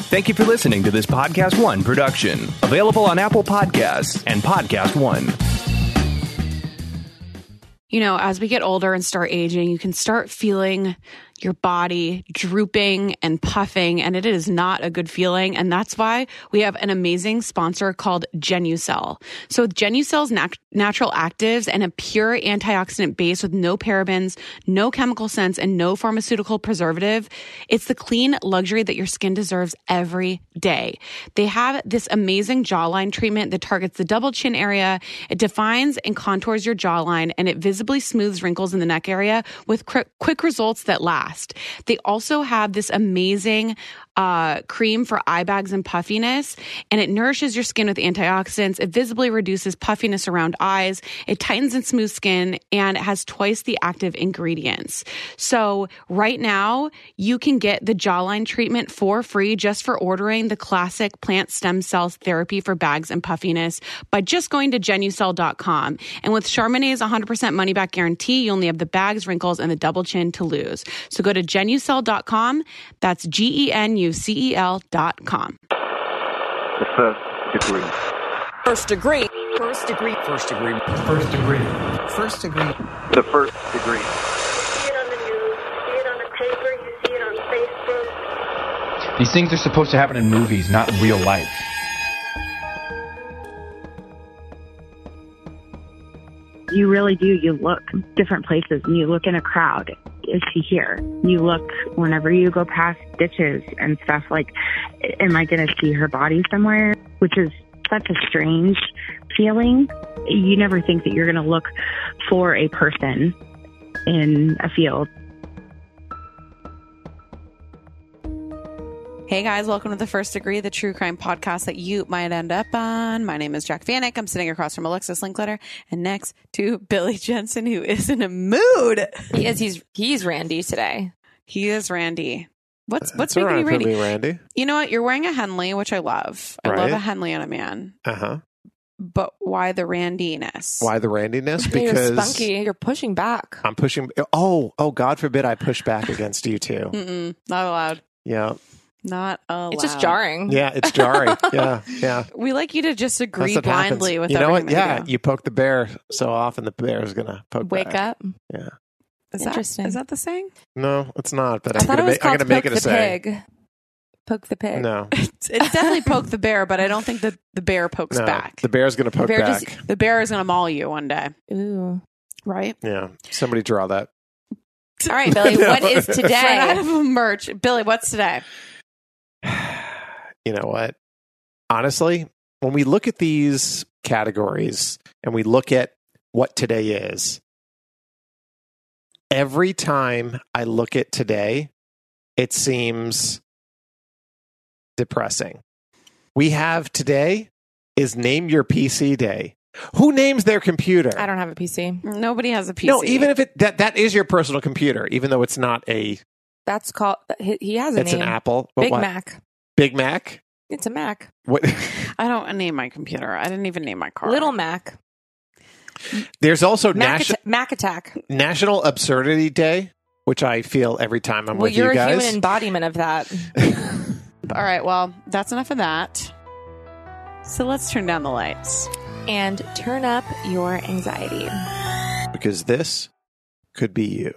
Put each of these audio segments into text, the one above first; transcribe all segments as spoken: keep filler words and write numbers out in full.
Thank you for listening to this Podcast One production. Available on Apple Podcasts and Podcast One. You know, as we get older and start aging, you can start feeling your body drooping and puffing, and it is not a good feeling. And that's why we have an amazing sponsor called Genucel. So with Genucel's nat- natural actives and a pure antioxidant base with no parabens, no chemical scents, and no pharmaceutical preservative, it's the clean luxury that your skin deserves every day. They have this amazing jawline treatment that targets the double chin area. It defines and contours your jawline, and it visibly smooths wrinkles in the neck area with quick, quick results that last. They also have this amazing uh, cream for eye bags and puffiness, and it nourishes your skin with antioxidants. It visibly reduces puffiness around eyes. It tightens and smooths skin, and it has twice the active ingredients. So right now, you can get the jawline treatment for free just for ordering the classic plant stem cells therapy for bags and puffiness by just going to Genucel dot com. And with Charmenet's one hundred percent money back guarantee, you only have the bags, wrinkles, and the double chin to lose. So go to Genucel dot com. That's G E N U C E L dot com. The first degree. First degree. First degree. First degree. First degree. First degree. The first degree. You see it on the news, you see it on the paper, you see it on Facebook. These things are supposed to happen in movies, not in real life. You really do. You look different places and you look in a crowd. Is she here? You look whenever you go past ditches and stuff like, am I going to see her body somewhere? Which is such a strange feeling. You never think that you're going to look for a person in a field. Hey guys, welcome to The First Degree, the true crime podcast that you might end up on. My name is Jack Vanek. I'm sitting across from Alexis Linkletter and next to Billy Jensen, who is in a mood. He is. He's he's Randy today. He is Randy. What's what's It's making all you right Randy? for me, Randy? You know what? You're wearing a Henley, which I love. I Right. love a Henley on a man. Uh huh. But why the Randiness? Why the Randiness? You're Because spunky. You're pushing back. I'm pushing. Oh, oh, God forbid I push back against you too. Mm-mm, not allowed. Yeah. Not allowed. It's just jarring. Yeah, it's jarring. yeah, yeah. We like you to just agree That's what happens. blindly with you know what? everything that Yeah, we do. you poke the bear so often the bear is gonna poke Wake back. up. Yeah. Is that, Interesting. is that the saying? No, it's not. But I I'm thought gonna it was make. I'm called gonna make poke it a the saying. pig. Poke the pig. No, It's, it's definitely poke the bear, but I don't think that the bear pokes no. back. The bear's gonna poke bear back. just- The bear is going to maul you one day, Ooh. right? Yeah. Somebody draw that. All right, Billy. What is Run out today? of merch. Billy, what's today? You know what? Honestly, when we look at these categories and we look at what today is, every time I look at today, it seems depressing. We have today is Name Your P C Day. Who names their computer? I don't have a P C. Nobody has a P C. No, even if it that that is your personal computer, even though it's not a That's called. He, he has a it's name. an Apple. But Big what? Mac. Big Mac. It's a Mac. What? I don't name my computer. I didn't even name my car. Little Mac. There's also Mac, Nation- atta- Mac Attack. National Absurdity Day, which I feel every time I'm Well, with you're you a guys. human embodiment of that. All right, well, that's enough of that. So let's turn down the lights. And turn up your anxiety. Because this could be you.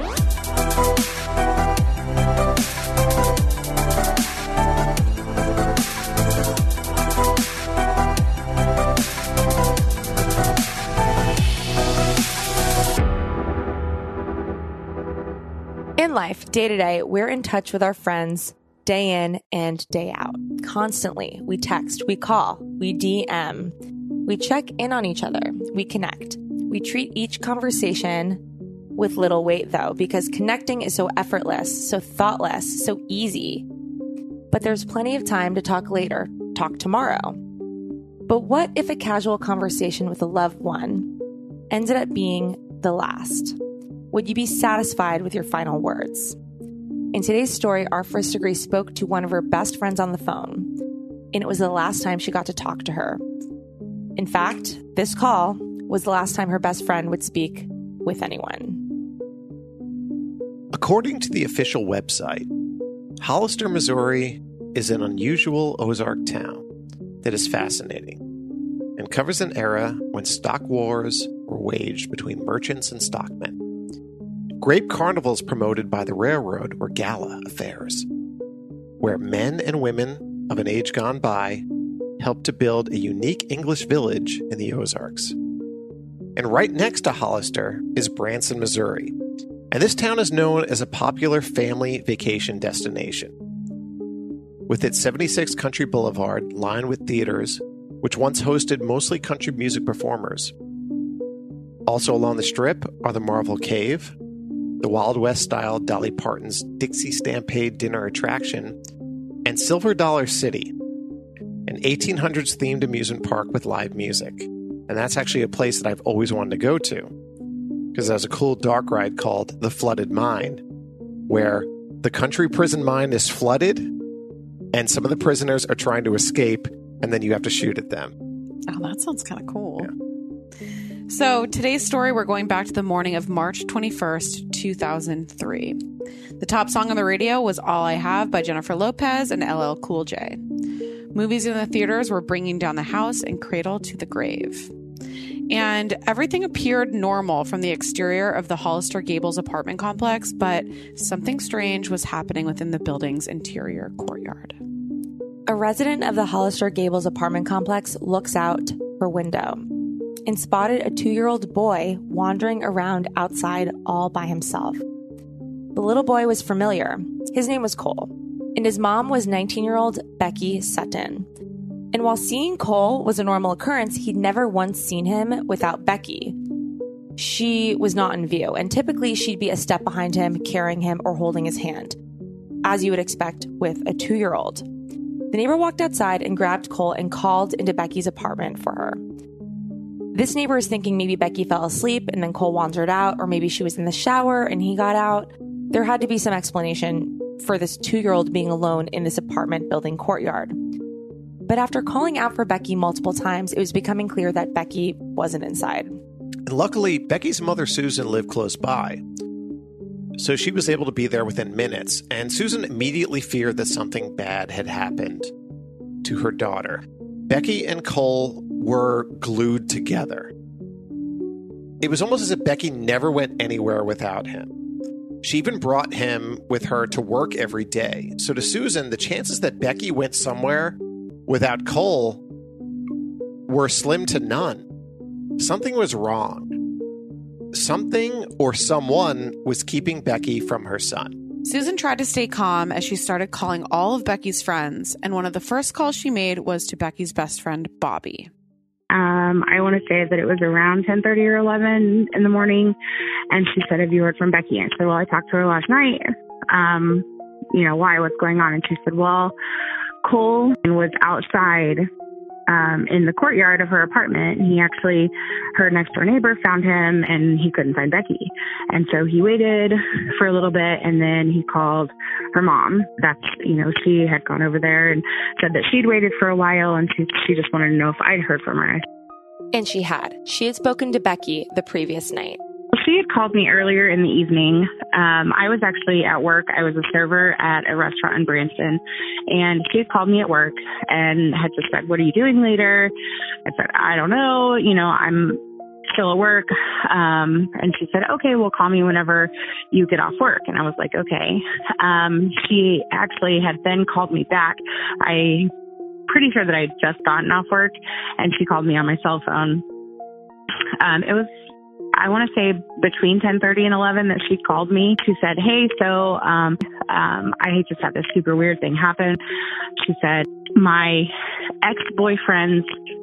In life, day to day, we're in touch with our friends day in and day out. Constantly, we text, we call, we D M, we check in on each other, we connect. We treat each conversation with little weight, though, because connecting is so effortless, so thoughtless, so easy. But there's plenty of time to talk later, talk tomorrow. But what if a casual conversation with a loved one ended up being the last? Would you be satisfied with your final words? In today's story, our first degree spoke to one of her best friends on the phone, and it was the last time she got to talk to her. In fact, this call was the last time her best friend would speak with anyone. According to the official website, Hollister, Missouri is an unusual Ozark town that is fascinating and covers an era when stock wars were waged between merchants and stockmen. Grape carnivals promoted by the railroad were gala affairs, where men and women of an age gone by helped to build a unique English village in the Ozarks. And right next to Hollister is Branson, Missouri, and this town is known as a popular family vacation destination. With its seventy-six Country Boulevard lined with theaters, which once hosted mostly country music performers. Also along the strip are the Marvel Cave, the Wild West-style Dolly Parton's Dixie Stampede dinner attraction, and Silver Dollar City, an eighteen hundreds themed amusement park with live music. And that's actually a place that I've always wanted to go to, because there's a cool dark ride called The Flooded Mine, where the country prison mine is flooded, and some of the prisoners are trying to escape, and then you have to shoot at them. Oh, that sounds kind of cool. Yeah. So today's story, we're going back to the morning of March twenty-first, two thousand three. The top song on the radio was All I Have by Jennifer Lopez and L L Cool J. Movies in the theaters were Bringing Down the House and Cradle to the Grave. And everything appeared normal from the exterior of the Hollister Gables apartment complex, but something strange was happening within the building's interior courtyard. A resident of the Hollister Gables apartment complex looks out her window and spotted a two-year-old boy wandering around outside all by himself. The little boy was familiar. His name was Cole, and his mom was nineteen-year-old Becky Sutton. And while seeing Cole was a normal occurrence, he'd never once seen him without Becky. She was not in view, and typically she'd be a step behind him, carrying him or holding his hand, as you would expect with a two-year-old. The neighbor walked outside and grabbed Cole and called into Becky's apartment for her. This neighbor is thinking maybe Becky fell asleep and then Cole wandered out, or maybe she was in the shower and he got out. There had to be some explanation for this two-year-old being alone in this apartment building courtyard. But after calling out for Becky multiple times, it was becoming clear that Becky wasn't inside. And luckily, Becky's mother, Susan, lived close by, so she was able to be there within minutes, and Susan immediately feared that something bad had happened to her daughter. Becky and Cole were glued together. It was almost as if Becky never went anywhere without him. She even brought him with her to work every day. So to Susan, the chances that Becky went somewhere without Cole were slim to none. Something was wrong. Something or someone was keeping Becky from her son. Susan tried to stay calm as she started calling all of Becky's friends, and one of the first calls she made was to Becky's best friend, Bobby. Um, I want to say that it was around ten thirty or eleven in the morning, and she said, "Have you heard from Becky?" And I said, "Well, I talked to her last night. Um, you know, why? What's going on?" And she said, "Well, Cole was outside um, in the courtyard of her apartment. He actually, her next door neighbor found him, and he couldn't find Becky. And so he waited for a little bit, and then he called her mom. That's, you know, she had gone over there and said that she'd waited for a while, and she, she just wanted to know if I'd heard from her." And she had. She had spoken to Becky the previous night. She had called me earlier in the evening. Um, I was actually at work. I was a server at a restaurant in Branson, and she had called me at work and had just said, "What are you doing later?" I said, "I don't know. You know, I'm still at work." Um, and she said, "Okay, well, call me whenever you get off work." And I was like, okay. Um, she actually had then called me back. I'm pretty sure that I had just gotten off work, and she called me on my cell phone. Um, it was, I want to say between ten thirty and eleven that she called me. She said, "Hey, so um, um, I just had this super weird thing happen." She said, "My ex-boyfriend's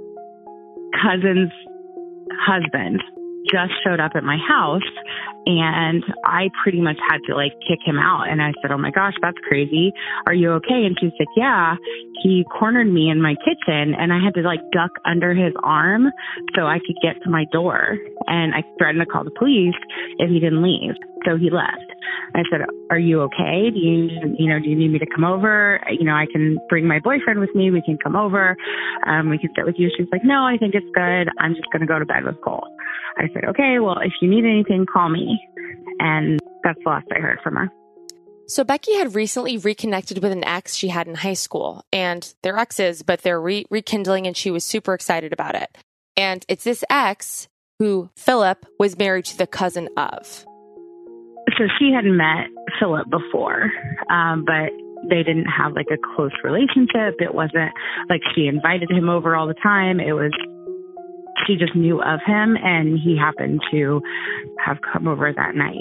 cousin's husband just showed up at my house, and I pretty much had to like kick him out." And I said, "Oh my gosh, that's crazy. Are you okay?" And she said, "Yeah, he cornered me in my kitchen, and I had to like duck under his arm so I could get to my door. And I threatened to call the police if he didn't leave. So he left." I said, "Are you okay? Do you, you know, do you need me to come over? You know, I can bring my boyfriend with me. We can come over. Um, we can sit with you." She's like, "No, I think it's good. I'm just going to go to bed with Cole." I said, "Okay, well, if you need anything, call me." And that's the last I heard from her. So Becky had recently reconnected with an ex she had in high school, and they're exes, but they're re- rekindling, and she was super excited about it. And it's this ex who Philip was married to the cousin of. So she had met Philip before, um, but they didn't have like a close relationship. It wasn't like she invited him over all the time. It was, she just knew of him, and he happened to have come over that night.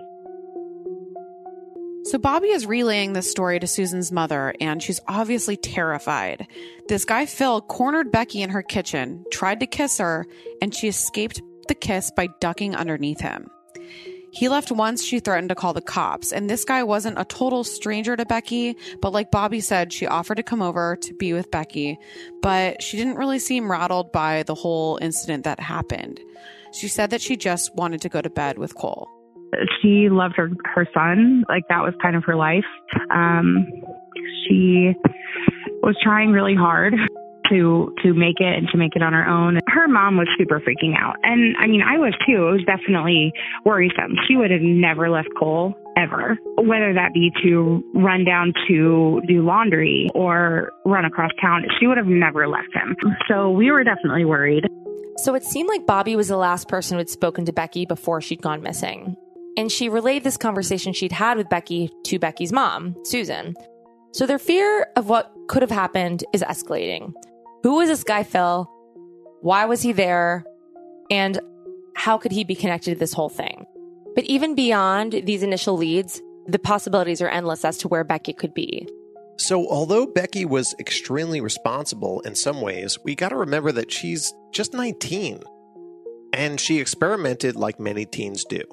So Bobby is relaying this story to Susan's mother, and she's obviously terrified. This guy, Phil, cornered Becky in her kitchen, tried to kiss her, and she escaped the kiss by ducking underneath him. He left once she threatened to call the cops, and this guy wasn't a total stranger to Becky, but like Bobby said, she offered to come over to be with Becky, but she didn't really seem rattled by the whole incident that happened. She said that she just wanted to go to bed with Cole. She loved her, her son. Like, that was kind of her life. Um, she was trying really hard to to make it and to make it on her own. Her mom was super freaking out. And I mean, I was too. It was definitely worrisome. She would have never left Cole, ever. Whether that be to run down to do laundry or run across town, she would have never left him. So we were definitely worried. So it seemed like Bobby was the last person who had spoken to Becky before she'd gone missing. And she relayed this conversation she'd had with Becky to Becky's mom, Susan. So their fear of what could have happened is escalating. Who was this guy, Phil? Why was he there? And how could he be connected to this whole thing? But even beyond these initial leads, the possibilities are endless as to where Becky could be. So although Becky was extremely responsible in some ways, we got to remember that she's just nineteen. And she experimented like many teens do.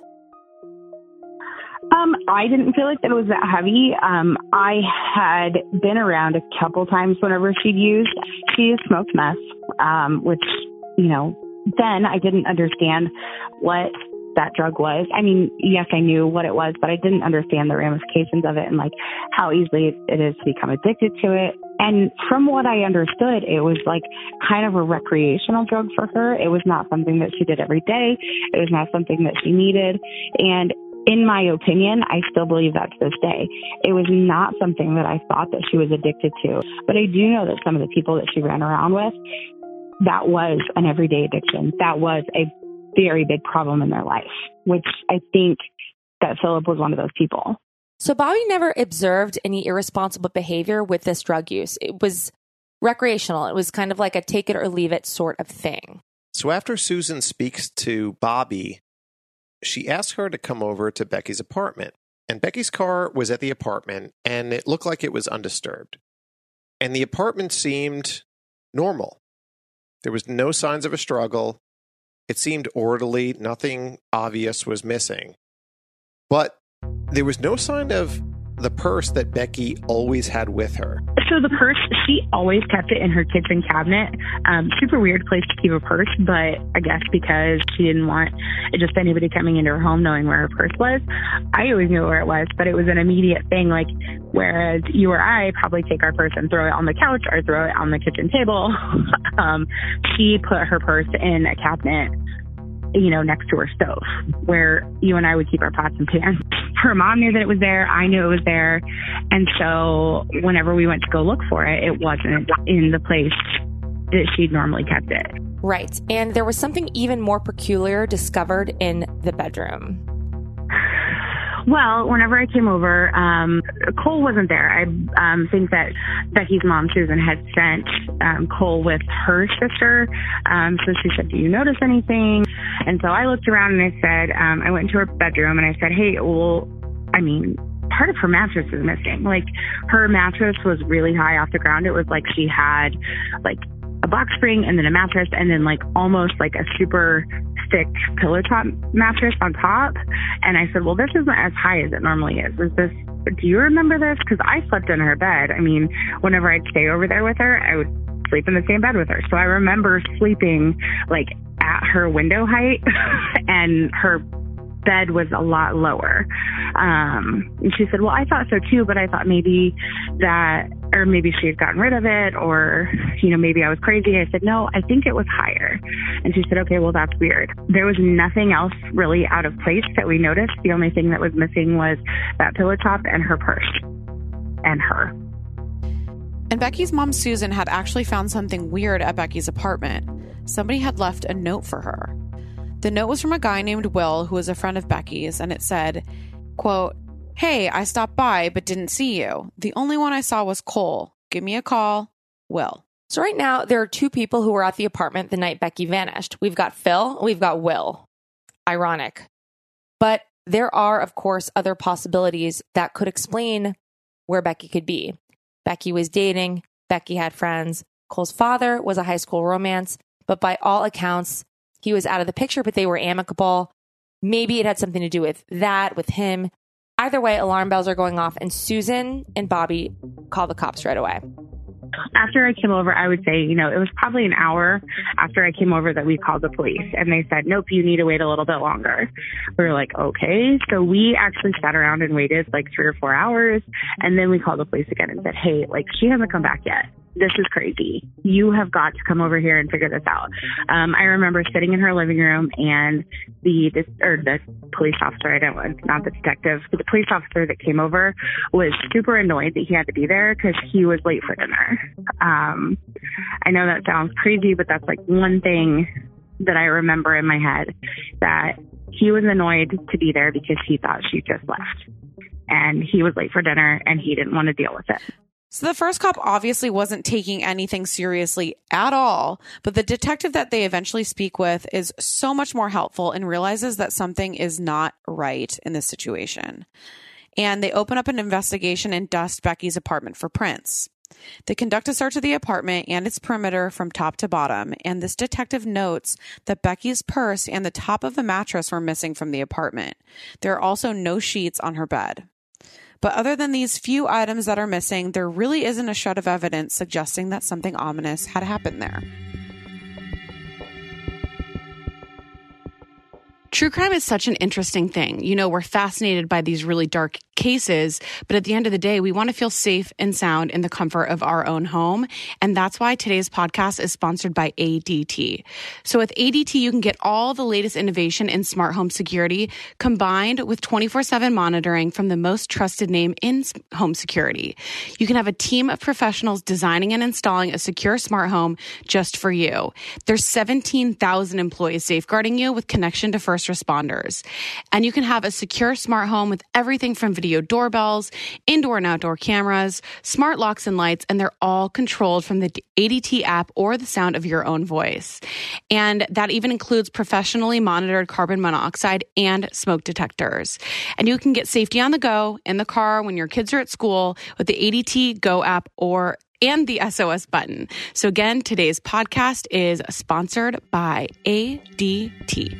Um, I didn't feel like that it was that heavy. Um, I had been around a couple times whenever she'd used. She smoked meth, um, which, you know, then I didn't understand what that drug was. I mean, yes, I knew what it was, but I didn't understand the ramifications of it and like how easily it is to become addicted to it. And from what I understood, it was like kind of a recreational drug for her. It was not something that she did every day. It was not something that she needed. And in my opinion, I still believe that to this day. It was not something that I thought that she was addicted to. But I do know that some of the people that she ran around with, that was an everyday addiction. That was a very big problem in their life, which I think that Philip was one of those people. So Bobby never observed any irresponsible behavior with this drug use. It was recreational. It was kind of like a take it or leave it sort of thing. So after Susan speaks to Bobby, she asks her to come over to Becky's apartment. And Becky's car was at the apartment, and it looked like it was undisturbed. And the apartment seemed normal. There was no signs of a struggle. It seemed orderly. Nothing obvious was missing. But there was no sign of the purse that Becky always had with her. So the purse, she always kept it in her kitchen cabinet. Um, super weird place to keep a purse, but I guess because she didn't want just anybody coming into her home knowing where her purse was. I always knew where it was, but it was an immediate thing. Like, whereas you or I probably take our purse and throw it on the couch or throw it on the kitchen table, um, she put her purse in a cabinet, you know, next to her stove, where you and I would keep our pots and pans. Her mom knew that it was there. I knew it was there. And so whenever we went to go look for it, it wasn't in the place that she'd normally kept it. Right. And there was something even more peculiar discovered in the bedroom. Well, whenever I came over, um, Cole wasn't there. I um, think that Becky's mom, Susan, had sent um, Cole with her sister. Um, so she said, do you notice anything? And so I looked around and I said, um, I went into her bedroom and I said, hey, well, I mean, part of her mattress is missing. Like, her mattress was really high off the ground. It was like she had like a box spring and then a mattress and then like almost like a super thick pillow top mattress on top. And I said, well, this isn't as high as it normally is. Is this, do you remember this? Because I slept in her bed. I mean, whenever I'd stay over there with her, I would sleep in the same bed with her. So I remember sleeping like at her window height and her bed was a lot lower. Um, and she said, well, I thought so too, but I thought maybe that or maybe she had gotten rid of it, or, you know, maybe I was crazy. I said, no, I think it was higher. And she said, okay, well, that's weird. There was nothing else really out of place that we noticed. The only thing that was missing was that pillow top and her purse and her. And Becky's mom, Susan, had actually found something weird at Becky's apartment. Somebody had left a note for her. The note was from a guy named Will, who was a friend of Becky's, and it said, quote, "Hey, I stopped by but didn't see you. The only one I saw was Cole. Give me a call, Will." So right now, there are two people who were at the apartment the night Becky vanished. We've got Phil, and we've got Will. Ironic. But there are, of course, other possibilities that could explain where Becky could be. Becky was dating. Becky had friends. Cole's father was a high school romance. But by all accounts, he was out of the picture, but they were amicable. Maybe it had something to do with that, with him. Either way, alarm bells are going off, and Susan and Bobby call the cops right away. After I came over, I would say, you know, it was probably an hour after I came over that we called the police. And they said, nope, you need to wait a little bit longer. We were like, okay. So we actually sat around and waited like three or four hours. And then we called the police again and said, hey, like, she hasn't come back yet. This is crazy. You have got to come over here and figure this out. Um, I remember sitting in her living room, and the, this, or the police officer, I don't know, not the detective, but the police officer that came over was super annoyed that he had to be there because he was late for dinner. Um, I know that sounds crazy, but that's like one thing that I remember in my head, that he was annoyed to be there because he thought she just left, and he was late for dinner and he didn't want to deal with it. So the first cop obviously wasn't taking anything seriously at all, but the detective that they eventually speak with is so much more helpful and realizes that something is not right in this situation. And they open up an investigation and dust Becky's apartment for prints. They conduct a search of the apartment and its perimeter from top to bottom, and this detective notes that Becky's purse and the top of the mattress were missing from the apartment. There are also no sheets on her bed. But other than these few items that are missing, there really isn't a shred of evidence suggesting that something ominous had happened there. True crime is such an interesting thing. You know, we're fascinated by these really dark cases, but at the end of the day, we want to feel safe and sound in the comfort of our own home. And that's why today's podcast is sponsored by A D T. So with A D T, you can get all the latest innovation in smart home security combined with twenty-four seven monitoring from the most trusted name in home security. You can have a team of professionals designing and installing a secure smart home just for you. There's seventeen thousand employees safeguarding you with connection to first responders. And you can have a secure smart home with everything from video doorbells, indoor and outdoor cameras, smart locks and lights, and they're all controlled from the A D T app or the sound of your own voice. And that even includes professionally monitored carbon monoxide and smoke detectors. And you can get safety on the go, in the car, when your kids are at school with the A D T Go app or and the S O S button. So again, today's podcast is sponsored by A D T.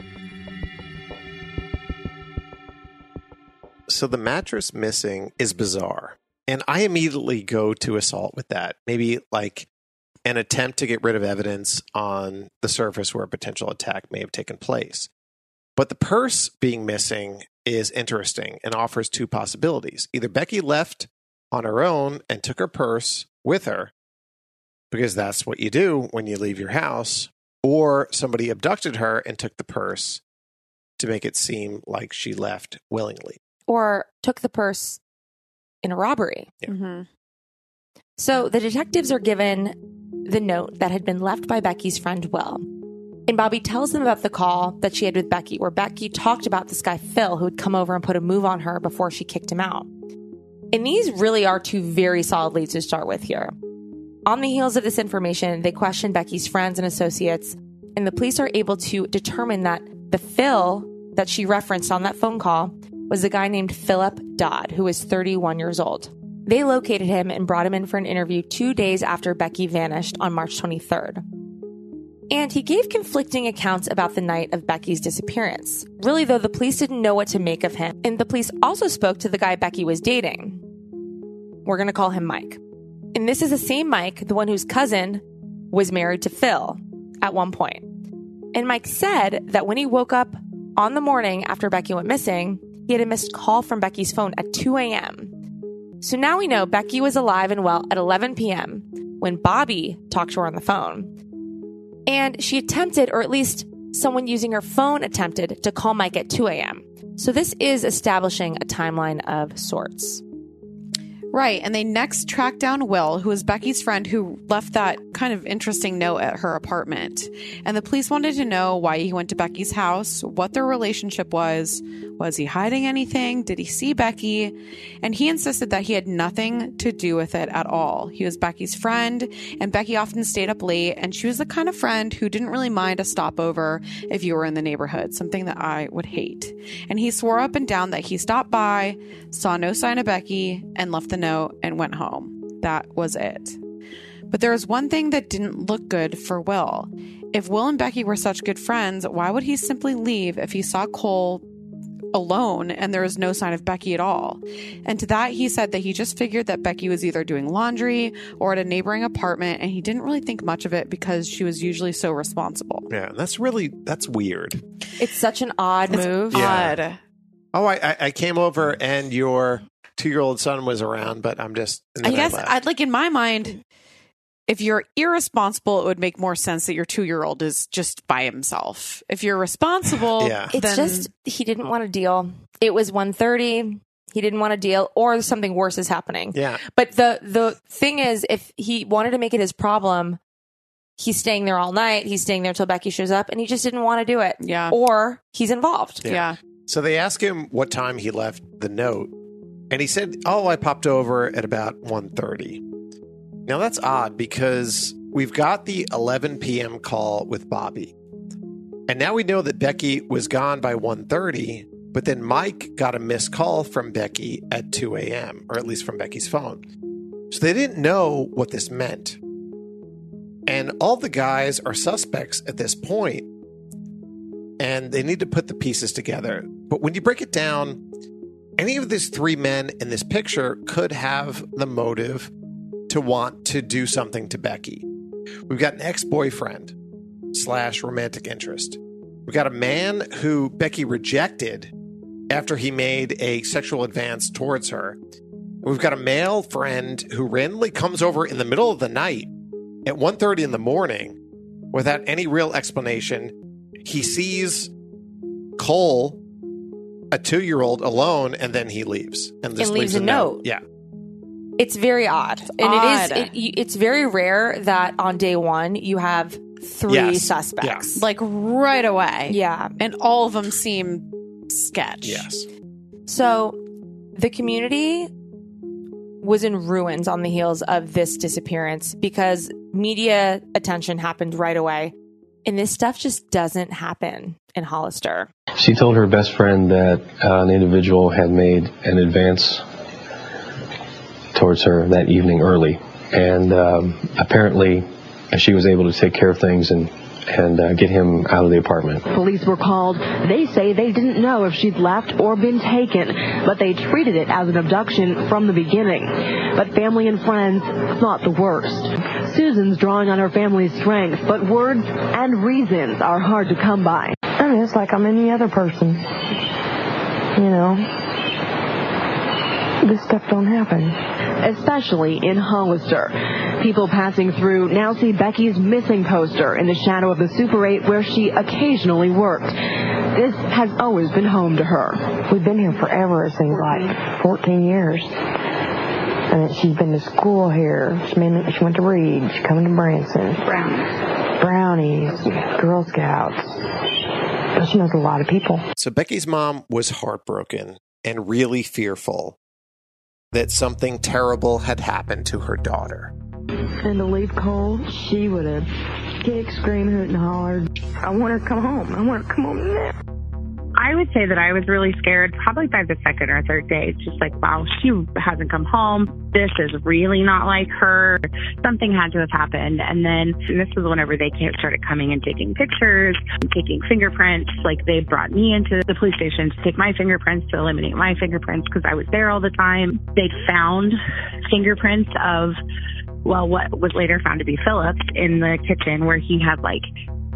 So the mattress missing is bizarre. And I immediately go to assault with that. Maybe like an attempt to get rid of evidence on the surface where a potential attack may have taken place. But the purse being missing is interesting and offers two possibilities. Either Becky left on her own and took her purse with her, because that's what you do when you leave your house, or somebody abducted her and took the purse to make it seem like she left willingly. Or took the purse in a robbery. Yeah. Mm-hmm. So the detectives are given the note that had been left by Becky's friend Will. And Bobby tells them about the call that she had with Becky, where Becky talked about this guy Phil who had come over and put a move on her before she kicked him out. And these really are two very solid leads to start with here. On the heels of this information, they question Becky's friends and associates, and the police are able to determine that the Phil that she referenced on that phone call was a guy named Philip Dodd, who was thirty-one years old. They located him and brought him in for an interview two days after Becky vanished on March twenty-third. And he gave conflicting accounts about the night of Becky's disappearance. Really, though, the police didn't know what to make of him. And the police also spoke to the guy Becky was dating. We're going to call him Mike. And this is the same Mike, the one whose cousin was married to Phil at one point. And Mike said that when he woke up on the morning after Becky went missing, he had a missed call from Becky's phone at two a.m. So now we know Becky was alive and well at eleven p.m. when Bobby talked to her on the phone. And she attempted, or at least someone using her phone attempted, to call Mike at two a.m. So this is establishing a timeline of sorts. Right. And they next tracked down Will, who was Becky's friend who left that kind of interesting note at her apartment. And the police wanted to know why he went to Becky's house, what their relationship was. Was he hiding anything? Did he see Becky? And he insisted that he had nothing to do with it at all. He was Becky's friend, and Becky often stayed up late, and she was the kind of friend who didn't really mind a stopover if you were in the neighborhood, something that I would hate. And he swore up and down that he stopped by, saw no sign of Becky, and left the note and went home. That was it. But there was one thing that didn't look good for Will. If Will and Becky were such good friends, why would he simply leave if he saw Cole alone and there was no sign of Becky at all? And to that, he said that he just figured that Becky was either doing laundry or at a neighboring apartment, and he didn't really think much of it because she was usually so responsible. Yeah, that's really, that's weird. It's such an odd It's move. Yeah. Odd. Oh, I, I, I came over and your two-year-old son was around, but I'm just... and I then guess left. I'd like in my mind, if you're irresponsible, it would make more sense that your two-year-old is just by himself. If you're responsible, Yeah. It's then- just, he didn't want to deal. It was one thirty. He didn't want to deal, or something worse is happening. Yeah. But the, the thing is, if he wanted to make it his problem, he's staying there all night. He's staying there till Becky shows up, and he just didn't want to do it. Yeah. Or he's involved. Yeah. yeah. So they asked him what time he left the note, and he said, oh, I popped over at about one thirty. Now, that's odd because we've got the eleven p.m. call with Bobby. And now we know that Becky was gone by one thirty, but then Mike got a missed call from Becky at two a.m., or at least from Becky's phone. So they didn't know what this meant. And all the guys are suspects at this point, and they need to put the pieces together. But when you break it down, any of these three men in this picture could have the motive to want to do something to Becky. We've got an ex-boyfriend slash romantic interest. We've got a man who Becky rejected after he made a sexual advance towards her. We've got a male friend who randomly comes over in the middle of the night at one thirty in the morning without any real explanation. He sees Cole, a two-year-old, alone, and then he leaves. And, just And leaves leaves a note. Yeah. It's very odd. And odd. it is, it, it's very rare that on day one you have three Yes. suspects. Like right away. Yeah. And all of them seem sketch. Yes. So the community was in ruins on the heels of this disappearance because media attention happened right away. And this stuff just doesn't happen in Hollister. She told her best friend that uh, an individual had made an advance towards her that evening early. And um, apparently she was able to take care of things and, and uh, get him out of the apartment. Police were called. They say they didn't know if she'd left or been taken, but they treated it as an abduction from the beginning. But family and friends thought the worst. Susan's drawing on her family's strength, but words and reasons are hard to come by. I mean, it's like I'm any other person. You know, this stuff don't happen. Especially in Hollister. People passing through now see Becky's missing poster in the shadow of the Super eight where she occasionally worked. This has always been home to her. We've been here forever, it seems like. fourteen years. And she's been to school here. She, been, she went to Reed. She's coming to Branson. Brownies. Brownies. Girl Scouts. She knows a lot of people. So Becky's mom was heartbroken and really fearful that something terrible had happened to her daughter. And to leave Cole, she would have kicked, screamed, hoot, and hollered. I want her to come home. I want her to come home now. I would say that I was really scared probably by the second or third day. It's just like, wow, she hasn't come home. This is really not like her. Something had to have happened. And then and this was whenever they came, started coming and taking pictures, taking fingerprints. Like they brought me into the police station to take my fingerprints, to eliminate my fingerprints because I was there all the time. They found fingerprints of, well, what was later found to be Phillips in the kitchen where he had like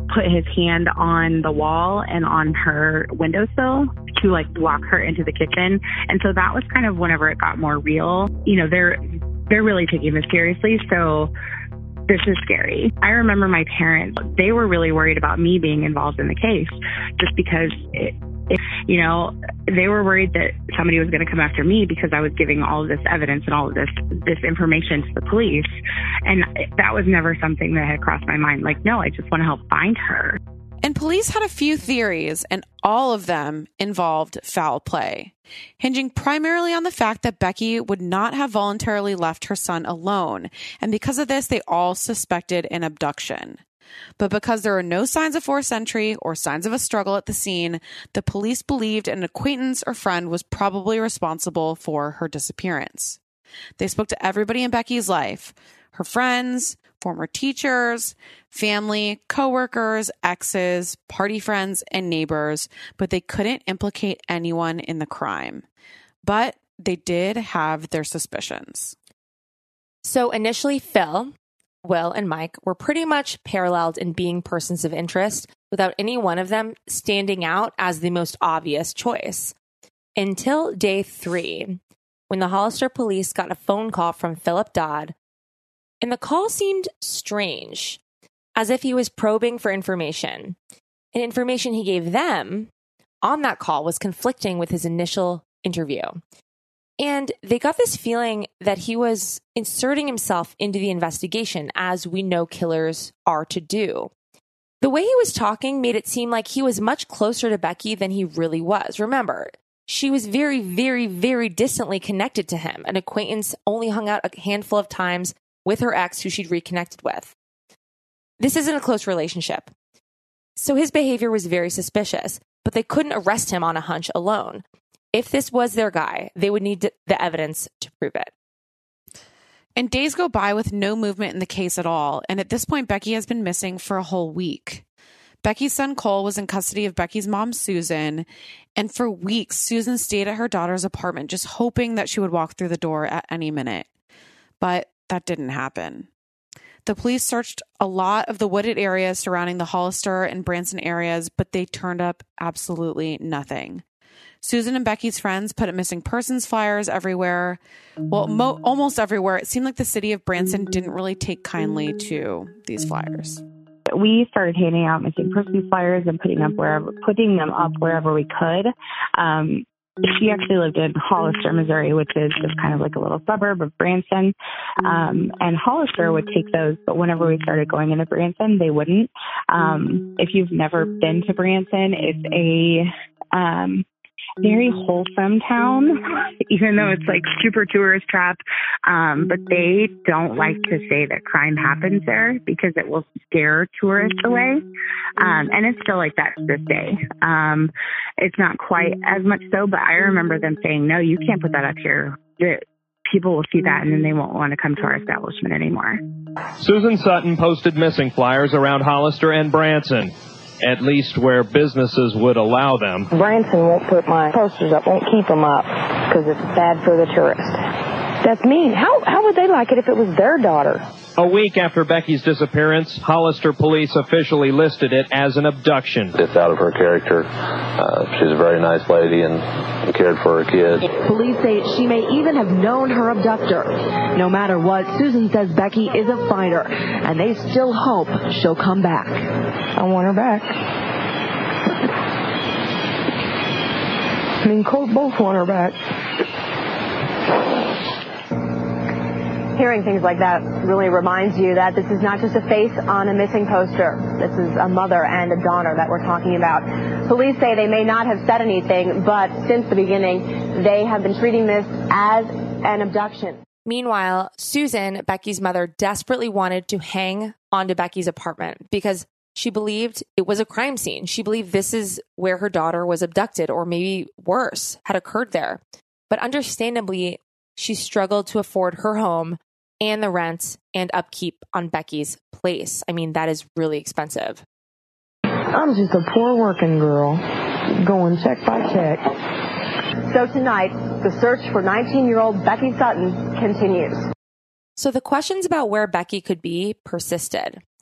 put his hand on the wall and on her windowsill to like block her into the kitchen. And so that was kind of whenever it got more real. You know, they're they're really taking this seriously. So this is scary. I remember my parents, they were really worried about me being involved in the case just because it, it you know, they were worried that somebody was going to come after me because I was giving all of this evidence and all of this this information to the police. And that was never something that had crossed my mind. Like, no, I just want to help find her. And police had a few theories, and all of them involved foul play, hinging primarily on the fact that Becky would not have voluntarily left her son alone. And because of this, they all suspected an abduction. But because there were no signs of forced entry or signs of a struggle at the scene, the police believed an acquaintance or friend was probably responsible for her disappearance. They spoke to everybody in Becky's life, her friends, former teachers, family, coworkers, exes, party friends, and neighbors, but they couldn't implicate anyone in the crime. But they did have their suspicions. So initially, Phil, Will, and Mike were pretty much paralleled in being persons of interest without any one of them standing out as the most obvious choice. Until day three, when the Hollister police got a phone call from Philip Dodd, and the call seemed strange, as if he was probing for information. And information he gave them on that call was conflicting with his initial interview. And they got this feeling that he was inserting himself into the investigation, as we know killers are to do. The way he was talking made it seem like he was much closer to Becky than he really was. Remember, she was very, very, very distantly connected to him. An acquaintance, only hung out a handful of times with her ex who she'd reconnected with. This isn't a close relationship. So his behavior was very suspicious, but they couldn't arrest him on a hunch alone. If this was their guy, they would need the evidence to prove it. And days go by with no movement in the case at all. And at this point, Becky has been missing for a whole week. Becky's son, Cole, was in custody of Becky's mom, Susan. And for weeks, Susan stayed at her daughter's apartment, just hoping that she would walk through the door at any minute. But that didn't happen. The police searched a lot of the wooded areas surrounding the Hollister and Branson areas, but they turned up absolutely nothing. Susan and Becky's friends put up missing persons flyers everywhere. Well, mo- almost everywhere. It seemed like the city of Branson didn't really take kindly to these flyers. We started handing out missing persons flyers and putting up wherever, putting them up wherever we could. Um, She actually lived in Hollister, Missouri, which is just kind of like a little suburb of Branson. Um, and Hollister would take those, but whenever we started going into Branson, they wouldn't. Um, if you've never been to Branson, it's a um, very wholesome town, even though it's like super tourist trap. Um, but they don't like to say that crime happens there because it will scare tourists away. Um, and it's still like that to this day. Um, it's not quite as much so, but I remember them saying, no, you can't put that up here. The, people will see that and then they won't want to come to our establishment anymore. Susan Sutton posted missing flyers around Hollister and Branson, at least where businesses would allow them. Branson won't put my posters up, won't keep them up because it's bad for the tourists. That's mean. How how would they like it if it was their daughter? A week after Becky's disappearance, Hollister police officially listed it as an abduction. It's out of her character. Uh, she's a very nice lady and cared for her kids. Police say she may even have known her abductor. No matter what, Susan says Becky is a fighter, and they still hope she'll come back. I want her back. Me and Colt both want her back. Hearing things like that really reminds you that this is not just a face on a missing poster. This is a mother and a daughter that we're talking about. Police say they may not have said anything, but since the beginning, they have been treating this as an abduction. Meanwhile, Susan, Becky's mother, desperately wanted to hang onto Becky's apartment because she believed it was a crime scene. She believed this is where her daughter was abducted, or maybe worse, had occurred there. But understandably, she struggled to afford her home and the rent and upkeep on Becky's place. I mean, that is really expensive. I'm just a poor working girl, going check by check. So tonight, the search for nineteen-year-old Becky Sutton continues. So the questions about where Becky could be persisted.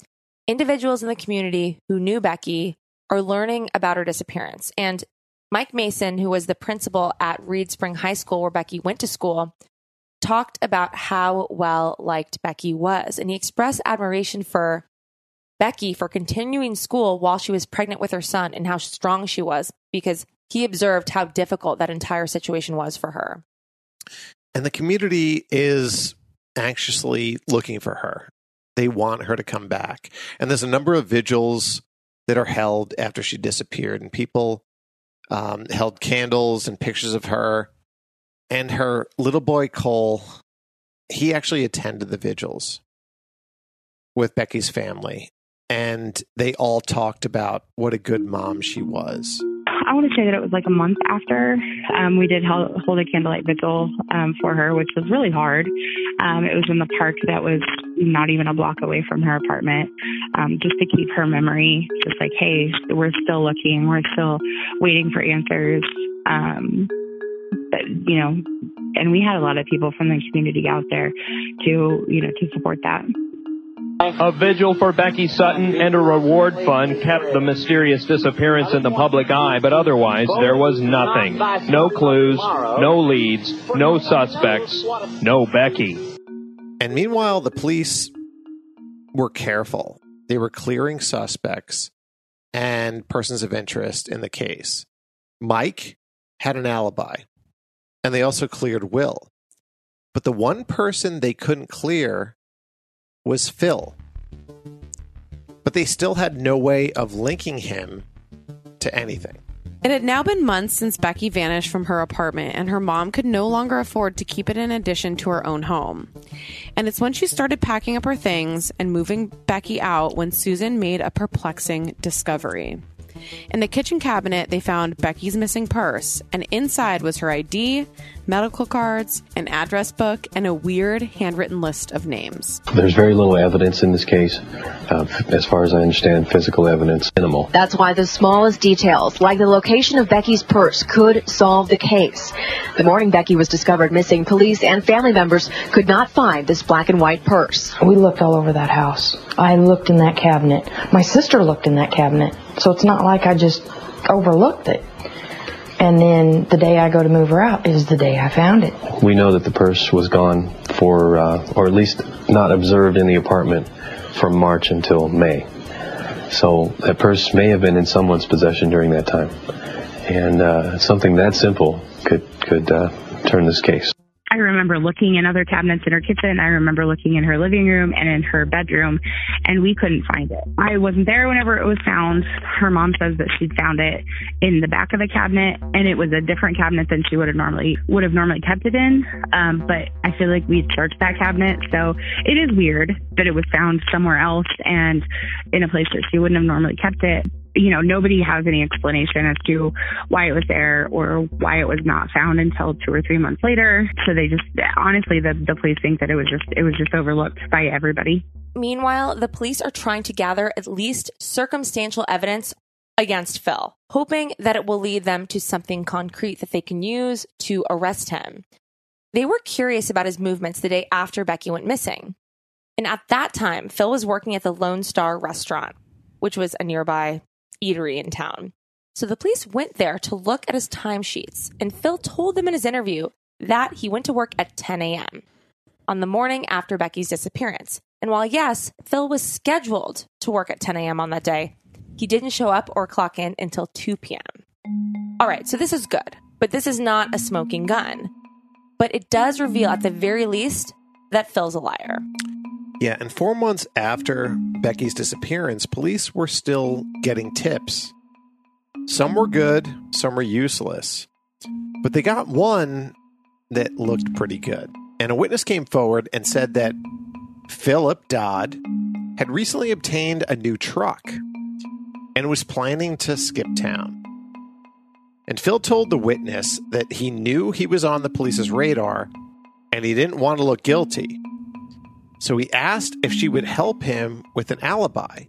Individuals in the community who knew Becky are learning about her disappearance. And Mike Mason, who was the principal at Reed Spring High School where Becky went to school, talked about how well liked Becky was. And he expressed admiration for Becky for continuing school while she was pregnant with her son and how strong she was, because he observed how difficult that entire situation was for her. And the community is anxiously looking for her. They want her to come back. And there's a number of vigils that are held after she disappeared, and people um, held candles and pictures of her. And her little boy, Cole, he actually attended the vigils with Becky's family. And they all talked about what a good mom she was. I want to say that it was like a month after um, we did hold, hold a candlelight vigil um, for her, which was really hard. Um, it was in the park that was not even a block away from her apartment, um, just to keep her memory just like, hey, we're still looking, we're still waiting for answers. Um, but, you know, and we had a lot of people from the community out there to, you know, to support that. A vigil for Becky Sutton and a reward fund kept the mysterious disappearance in the public eye, but otherwise there was nothing. No clues, no leads, no suspects, no Becky. And meanwhile, the police were careful. They were clearing suspects and persons of interest in the case. Mike had an alibi, and they also cleared Will. But the one person they couldn't clear was Phil. But they still had no way of linking him to anything. It had now been months since Becky vanished from her apartment, and her mom could no longer afford to keep it in addition to her own home. And it's when she started packing up her things and moving Becky out when Susan made a perplexing discovery. In the kitchen cabinet, they found Becky's missing purse, and inside was her I D, medical cards, an address book, and a weird handwritten list of names. There's very little evidence in this case. Uh, as far as I understand, physical evidence, minimal. That's why the smallest details, like the location of Becky's purse, could solve the case. The morning Becky was discovered missing, police and family members could not find this black and white purse. We looked all over that house. I looked in that cabinet. My sister looked in that cabinet. So it's not like I just overlooked it. And then the day I go to move her out is the day I found it. We know that the purse was gone for, uh, or at least not observed in the apartment from March until May. So that purse may have been in someone's possession during that time. And uh, something that simple could, could uh, turn this case. I remember looking in other cabinets in her kitchen. I remember looking in her living room and in her bedroom, and we couldn't find it. I wasn't there whenever it was found. Her mom says that she'd found it in the back of a cabinet, and it was a different cabinet than she would have normally would have normally kept it in. Um, but I feel like we'd searched that cabinet, so it is weird that it was found somewhere else and in a place that she wouldn't have normally kept it. You know, nobody has any explanation as to why it was there or why it was not found until two or three months later. So they just, honestly, the, the police think that it was just, it was just overlooked by everybody. Meanwhile, the police are trying to gather at least circumstantial evidence against Phil, hoping that it will lead them to something concrete that they can use to arrest him. They were curious about his movements the day after Becky went missing. And at that time, Phil was working at the Lone Star restaurant, which was a nearby eatery in town. So the police went there to look at his timesheets, and Phil told them in his interview that he went to work at ten a.m. on the morning after Becky's disappearance. And while yes, Phil was scheduled to work at ten a.m. on that day, he didn't show up or clock in until two p.m. All right, so this is good, but this is not a smoking gun. But it does reveal at the very least that Phil's a liar. Yeah, and four months after Becky's disappearance, police were still getting tips. Some were good, some were useless. But they got one that looked pretty good. And a witness came forward and said that Philip Dodd had recently obtained a new truck and was planning to skip town. And Phil told the witness that he knew he was on the police's radar and he didn't want to look guilty. So he asked if she would help him with an alibi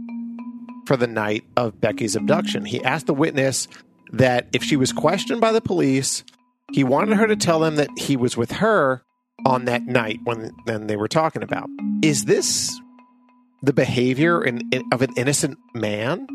for the night of Becky's abduction. He asked the witness that if she was questioned by the police, he wanted her to tell them that he was with her on that night when, when they were talking about. Is this the behavior in, in, of an innocent man?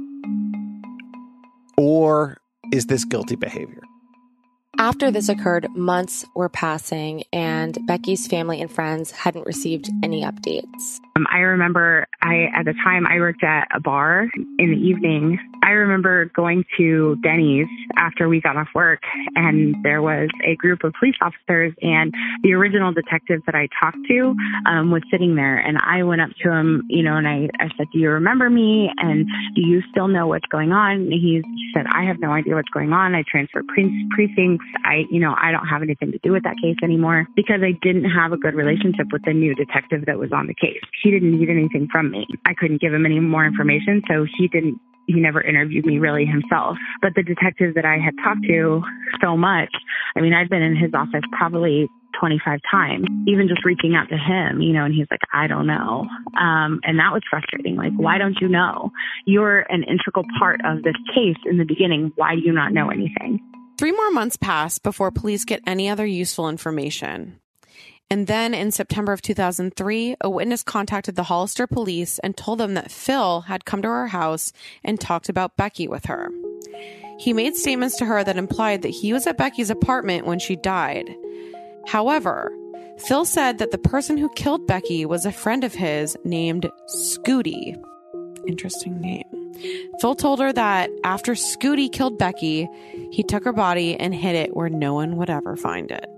Or is this guilty behavior? After this occurred, months were passing, and Becky's family and friends hadn't received any updates. Um, I remember I, at the time I worked at a bar in the evening. I remember going to Denny's after we got off work, and there was a group of police officers, and the original detective that I talked to um, was sitting there, and I went up to him, you know, and I, I said, do you remember me? And do you still know what's going on? And he said, I have no idea what's going on. I transferred pre- precincts. I, you know, I don't have anything to do with that case anymore, because I didn't have a good relationship with the new detective that was on the case. He didn't need anything from me. I couldn't give him any more information, so he didn't, he never interviewed me really himself. But the detective that I had talked to so much, I mean, I'd been in his office probably twenty-five times, even just reaching out to him, you know, and he's like, I don't know. Um, and that was frustrating. Like, why don't you know? You're an integral part of this case in the beginning. Why do you not know anything? Three more months pass before police get any other useful information. And then in September of two thousand three, a witness contacted the Hollister police and told them that Phil had come to her house and talked about Becky with her. He made statements to her that implied that he was at Becky's apartment when she died. However, Phil said that the person who killed Becky was a friend of his named Scooty. Interesting name. Phil told her that after Scooty killed Becky, he took her body and hid it where no one would ever find it.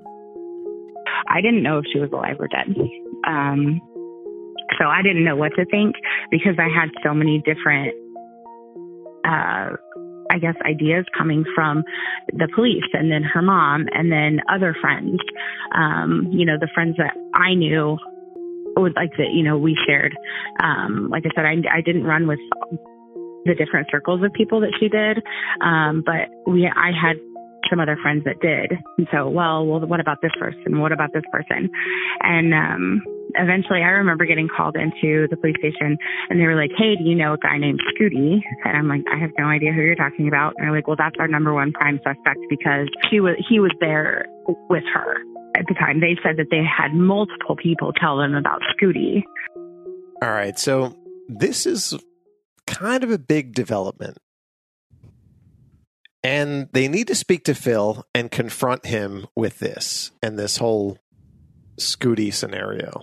I didn't know if she was alive or dead. Um, so I didn't know what to think, because I had so many different, uh, I guess, ideas coming from the police, and then her mom, and then other friends. Um, you know, the friends that I knew would like that, you know, we shared. Um, like I said, I, I didn't run with the different circles of people that she did. Um, but we, I had some other friends that did. And so, well, well, what about this person? What about this person? And, um, eventually I remember getting called into the police station, and they were like, hey, do you know a guy named Scooty? And I'm like, I have no idea who you're talking about. And they're like, well, that's our number one prime suspect, because she was, he was there with her at the time. They said that they had multiple people tell them about Scooty. All right. So this is kind of a big development. And they need to speak to Phil and confront him with this and this whole Scooty scenario.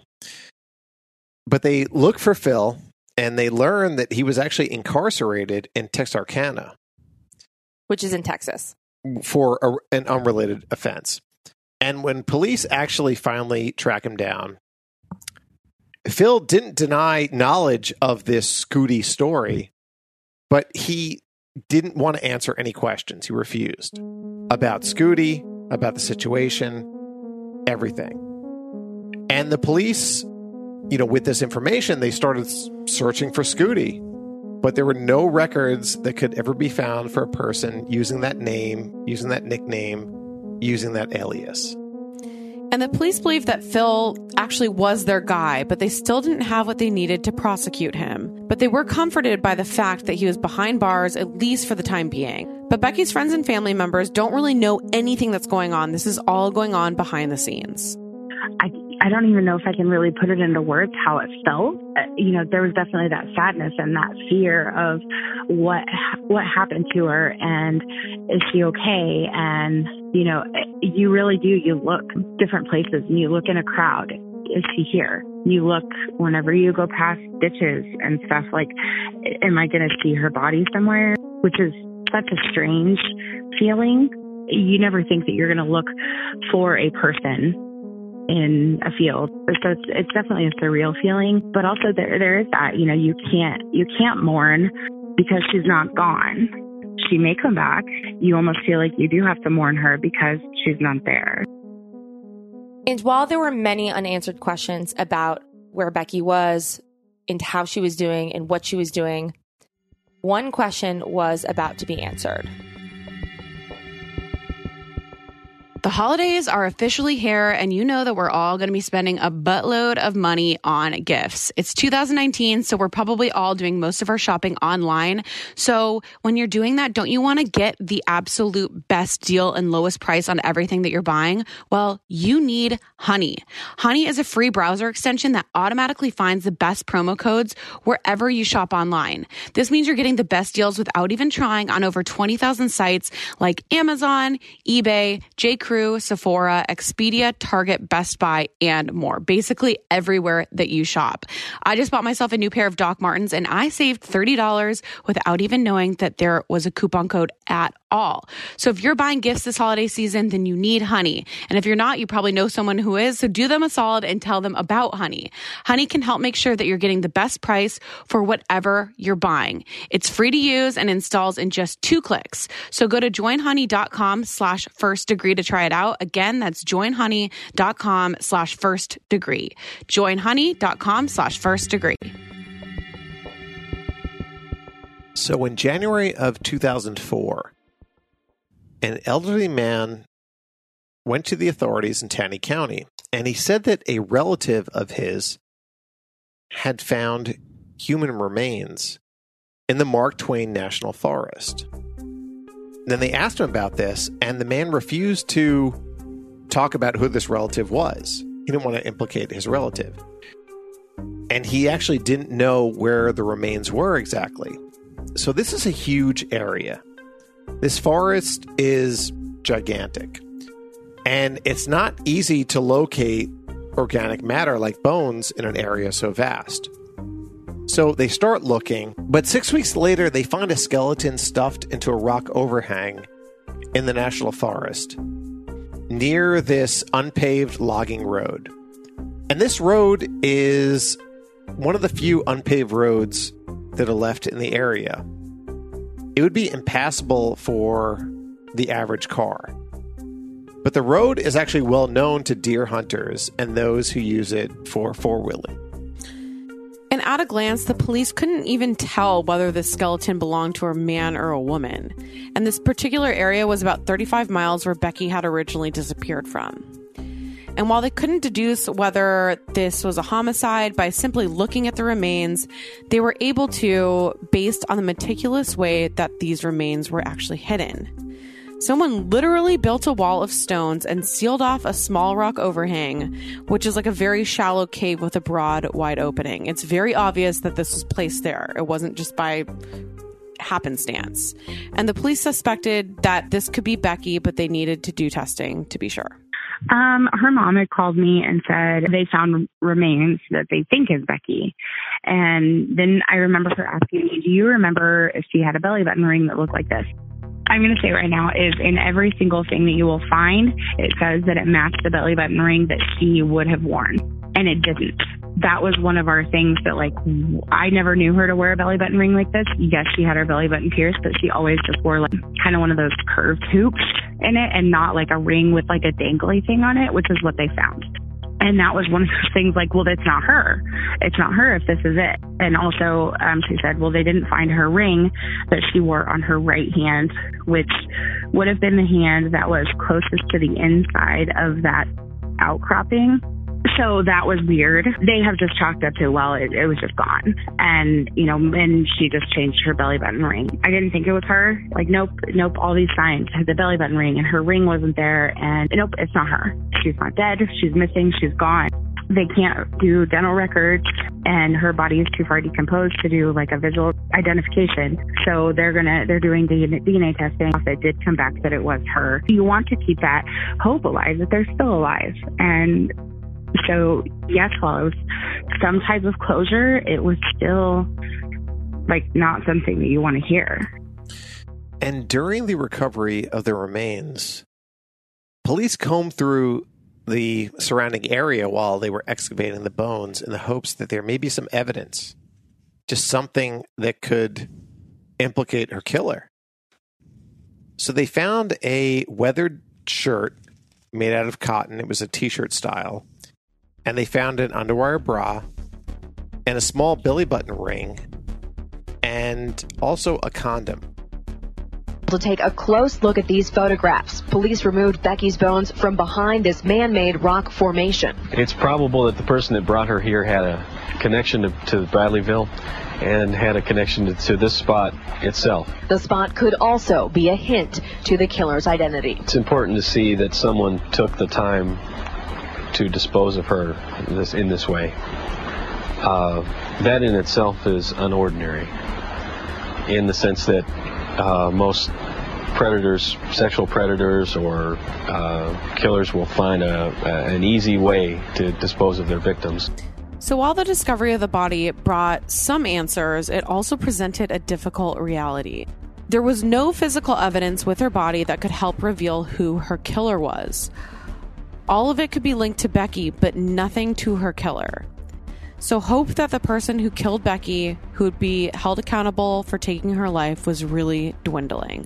But they look for Phil, and they learn that he was actually incarcerated in Texarkana, which is in Texas, for a, an unrelated offense. And when police actually finally track him down, Phil didn't deny knowledge of this Scooty story, but he didn't want to answer any questions. He refused about Scooty, about the situation, everything. And the police, you know, with this information, they started searching for Scooty, but there were no records that could ever be found for a person using that name, using that nickname, using that alias. And the police believed that Phil actually was their guy, but they still didn't have what they needed to prosecute him. But they were comforted by the fact that he was behind bars, at least for the time being. But Becky's friends and family members don't really know anything that's going on. This is all going on behind the scenes. I, I don't even know if I can really put it into words how it felt. Uh, you know, there was definitely that sadness and that fear of what what happened to her, and is she okay? And, you know, you really do. You look different places, and you look in a crowd. Is she here? You look whenever you go past ditches and stuff, like, am I going to see her body somewhere? Which is such a strange feeling. You never think that you're going to look for a person in a field. So it's, it's definitely a surreal feeling, but also there there is that, you know, you can't you can't mourn because she's not gone. She may come back. You almost feel like you do have to mourn her because she's not there. And while there were many unanswered questions about where Becky was and how she was doing and what she was doing, one question was about to be answered. The holidays are officially here, and you know that we're all going to be spending a buttload of money on gifts. It's two thousand nineteen, so we're probably all doing most of our shopping online. So when you're doing that, don't you want to get the absolute best deal and lowest price on everything that you're buying? Well, you need Honey. Honey is a free browser extension that automatically finds the best promo codes wherever you shop online. This means you're getting the best deals without even trying on over twenty thousand sites like Amazon, eBay, J. Crew, Sephora, Expedia, Target, Best Buy, and more. Basically everywhere that you shop. I just bought myself a new pair of Doc Martens and I saved thirty dollars without even knowing that there was a coupon code at all. So if you're buying gifts this holiday season, then you need Honey. And if you're not, you probably know someone who is. So do them a solid and tell them about Honey. Honey can help make sure that you're getting the best price for whatever you're buying. It's free to use and installs in just two clicks. So go to joinhoney.com slash first degree to try it out. Again, that's joinhoney.com slash first degree. joinhoney.com slash first degree. So in January of two thousand four, an elderly man went to the authorities in Taney County, and he said that a relative of his had found human remains in the Mark Twain National Forest. Then they asked him about this, and the man refused to talk about who this relative was. He didn't want to implicate his relative. And he actually didn't know where the remains were exactly. So this is a huge area. This forest is gigantic. And it's not easy to locate organic matter like bones in an area so vast. So they start looking, but six weeks later, they find a skeleton stuffed into a rock overhang in the National Forest near this unpaved logging road. And this road is one of the few unpaved roads that are left in the area. It would be impassable for the average car. But the road is actually well known to deer hunters and those who use it for four-wheeling. And at a glance, the police couldn't even tell whether the skeleton belonged to a man or a woman. And this particular area was about thirty-five miles where Becky had originally disappeared from. And while they couldn't deduce whether this was a homicide by simply looking at the remains, they were able to, based on the meticulous way that these remains were actually hidden. Someone literally built a wall of stones and sealed off a small rock overhang, which is like a very shallow cave with a broad, wide opening. It's very obvious that this was placed there. It wasn't just by happenstance. And the police suspected that this could be Becky, but they needed to do testing to be sure. Um, her mom had called me and said they found remains that they think is Becky. And then I remember her asking me, do you remember if she had a belly button ring that looked like this? I'm going to say right now is in every single thing that you will find, it says that it matched the belly button ring that she would have worn. And it didn't. That was one of our things that, like, I never knew her to wear a belly button ring like this. Yes, she had her belly button pierced, but she always just wore, like, kind of one of those curved hoops in it and not, like, a ring with, like, a dangly thing on it, which is what they found. And that was one of those things like, well, it's not her. It's not her if this is it. And also, um, she said, well, they didn't find her ring that she wore on her right hand, which would have been the hand that was closest to the inside of that outcropping. So that was weird. They have just chalked up to, well, it, it was just gone. And, you know, and she just changed her belly button ring. I didn't think it was her. Like, nope, nope, all these signs had the belly button ring and her ring wasn't there. And nope, it's not her. She's not dead. She's missing. She's gone. They can't do dental records and her body is too far decomposed to do like a visual identification. So they're going to, they're doing D N A testing. If it did come back that it was her, you want to keep that hope alive that they're still alive. And so, yes, while it was some type of closure, it was still, like, not something that you want to hear. And during the recovery of the remains, police combed through the surrounding area while they were excavating the bones in the hopes that there may be some evidence, just something that could implicate her killer. So they found a weathered shirt made out of cotton. It was a t-shirt style. And they found an underwire bra and a small belly button ring and also a condom. To take a close look at these photographs, police removed Becky's bones from behind this man-made rock formation. It's probable that the person that brought her here had a connection to, to Bradleyville and had a connection to, to this spot itself. The spot could also be a hint to the killer's identity. It's important to see that someone took the time to dispose of her in this, in this way. Uh, that in itself is unordinary, in the sense that uh, most predators, sexual predators or uh, killers will find a, a, an easy way to dispose of their victims. So while the discovery of the body brought some answers, it also presented a difficult reality. There was no physical evidence with her body that could help reveal who her killer was. All of it could be linked to Becky, but nothing to her killer. So hope that the person who killed Becky, who would be held accountable for taking her life, was really dwindling.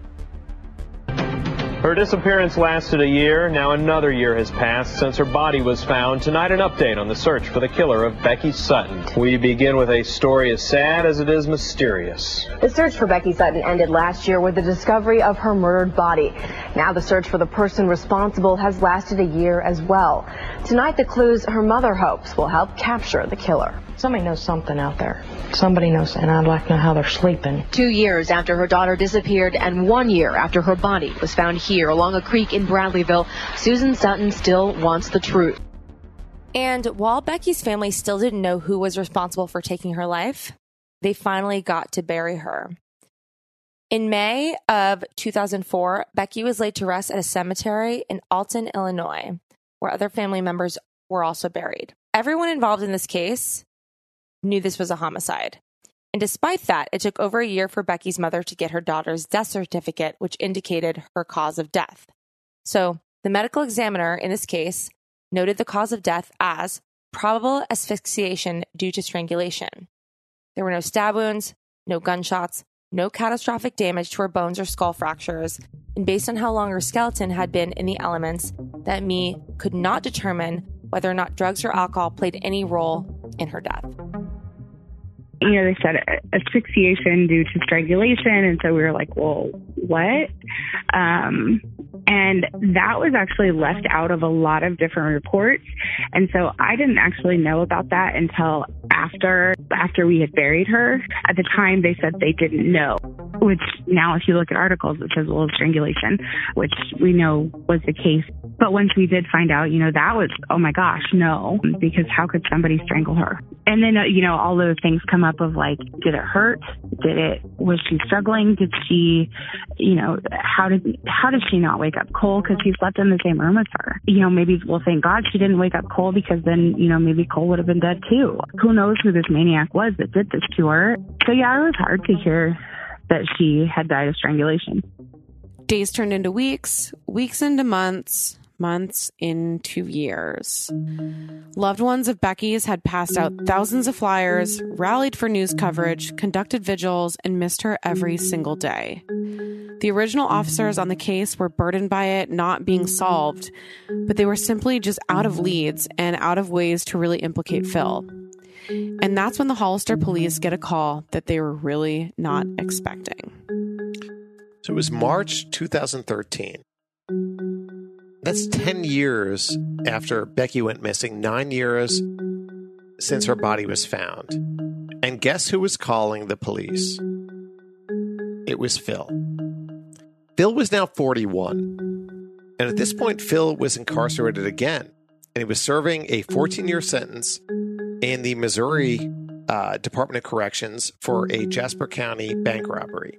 Her disappearance lasted a year. Now another year has passed since her body was found. Tonight, an update on the search for the killer of Becky Sutton. We begin with a story as sad as it is mysterious. The search for Becky Sutton ended last year with the discovery of her murdered body. Now the search for the person responsible has lasted a year as well. Tonight, the clues her mother hopes will help capture the killer. Somebody knows something out there. Somebody knows, and I'd like to know how they're sleeping. Two years after her daughter disappeared and one year after her body was found here along a creek in Bradleyville, Susan Sutton still wants the truth. And while Becky's family still didn't know who was responsible for taking her life, they finally got to bury her. In May of two thousand four, Becky was laid to rest at a cemetery in Alton, Illinois, where other family members were also buried. Everyone involved in this case knew this was a homicide. And despite that, it took over a year for Becky's mother to get her daughter's death certificate, which indicated her cause of death. So the medical examiner in this case noted the cause of death as probable asphyxiation due to strangulation. There were no stab wounds, no gunshots, no catastrophic damage to her bones or skull fractures, and based on how long her skeleton had been in the elements, that me could not determine whether or not drugs or alcohol played any role in her death. You know, they said asphyxiation due to strangulation, and so we were like, well, what? Um, and that was actually left out of a lot of different reports, and so I didn't actually know about that until after after we had buried her. At the time, they said they didn't know, which now if you look at articles, it says, well, strangulation, which we know was the case. But once we did find out, you know, that was, oh my gosh, no, because how could somebody strangle her? And then, uh, you know, all those things come up of like, did it hurt? Did it, was she struggling? Did she, you know, how did, how did she not wake up cold? Because he slept in the same room as her. You know, maybe, well, thank God she didn't wake up cold, because then, you know, maybe Cole would have been dead too. Who knows who this maniac was that did this to her? So yeah, it was hard to hear that she had died of strangulation. Days turned into weeks, weeks into months, months into years. Loved ones of Becky's had passed out thousands of flyers, rallied for news coverage, conducted vigils, and missed her every single day. The original officers on the case were burdened by it not being solved, but they were simply just out of leads and out of ways to really implicate Phil. And that's when the Hollister police get a call that they were really not expecting. So it was March two thousand thirteen. That's ten years after Becky went missing, nine years since her body was found. And guess who was calling the police? It was Phil. Phil was now forty-one. And at this point, Phil was incarcerated again. And he was serving a fourteen-year sentence in the Missouri uh, Department of Corrections for a Jasper County bank robbery.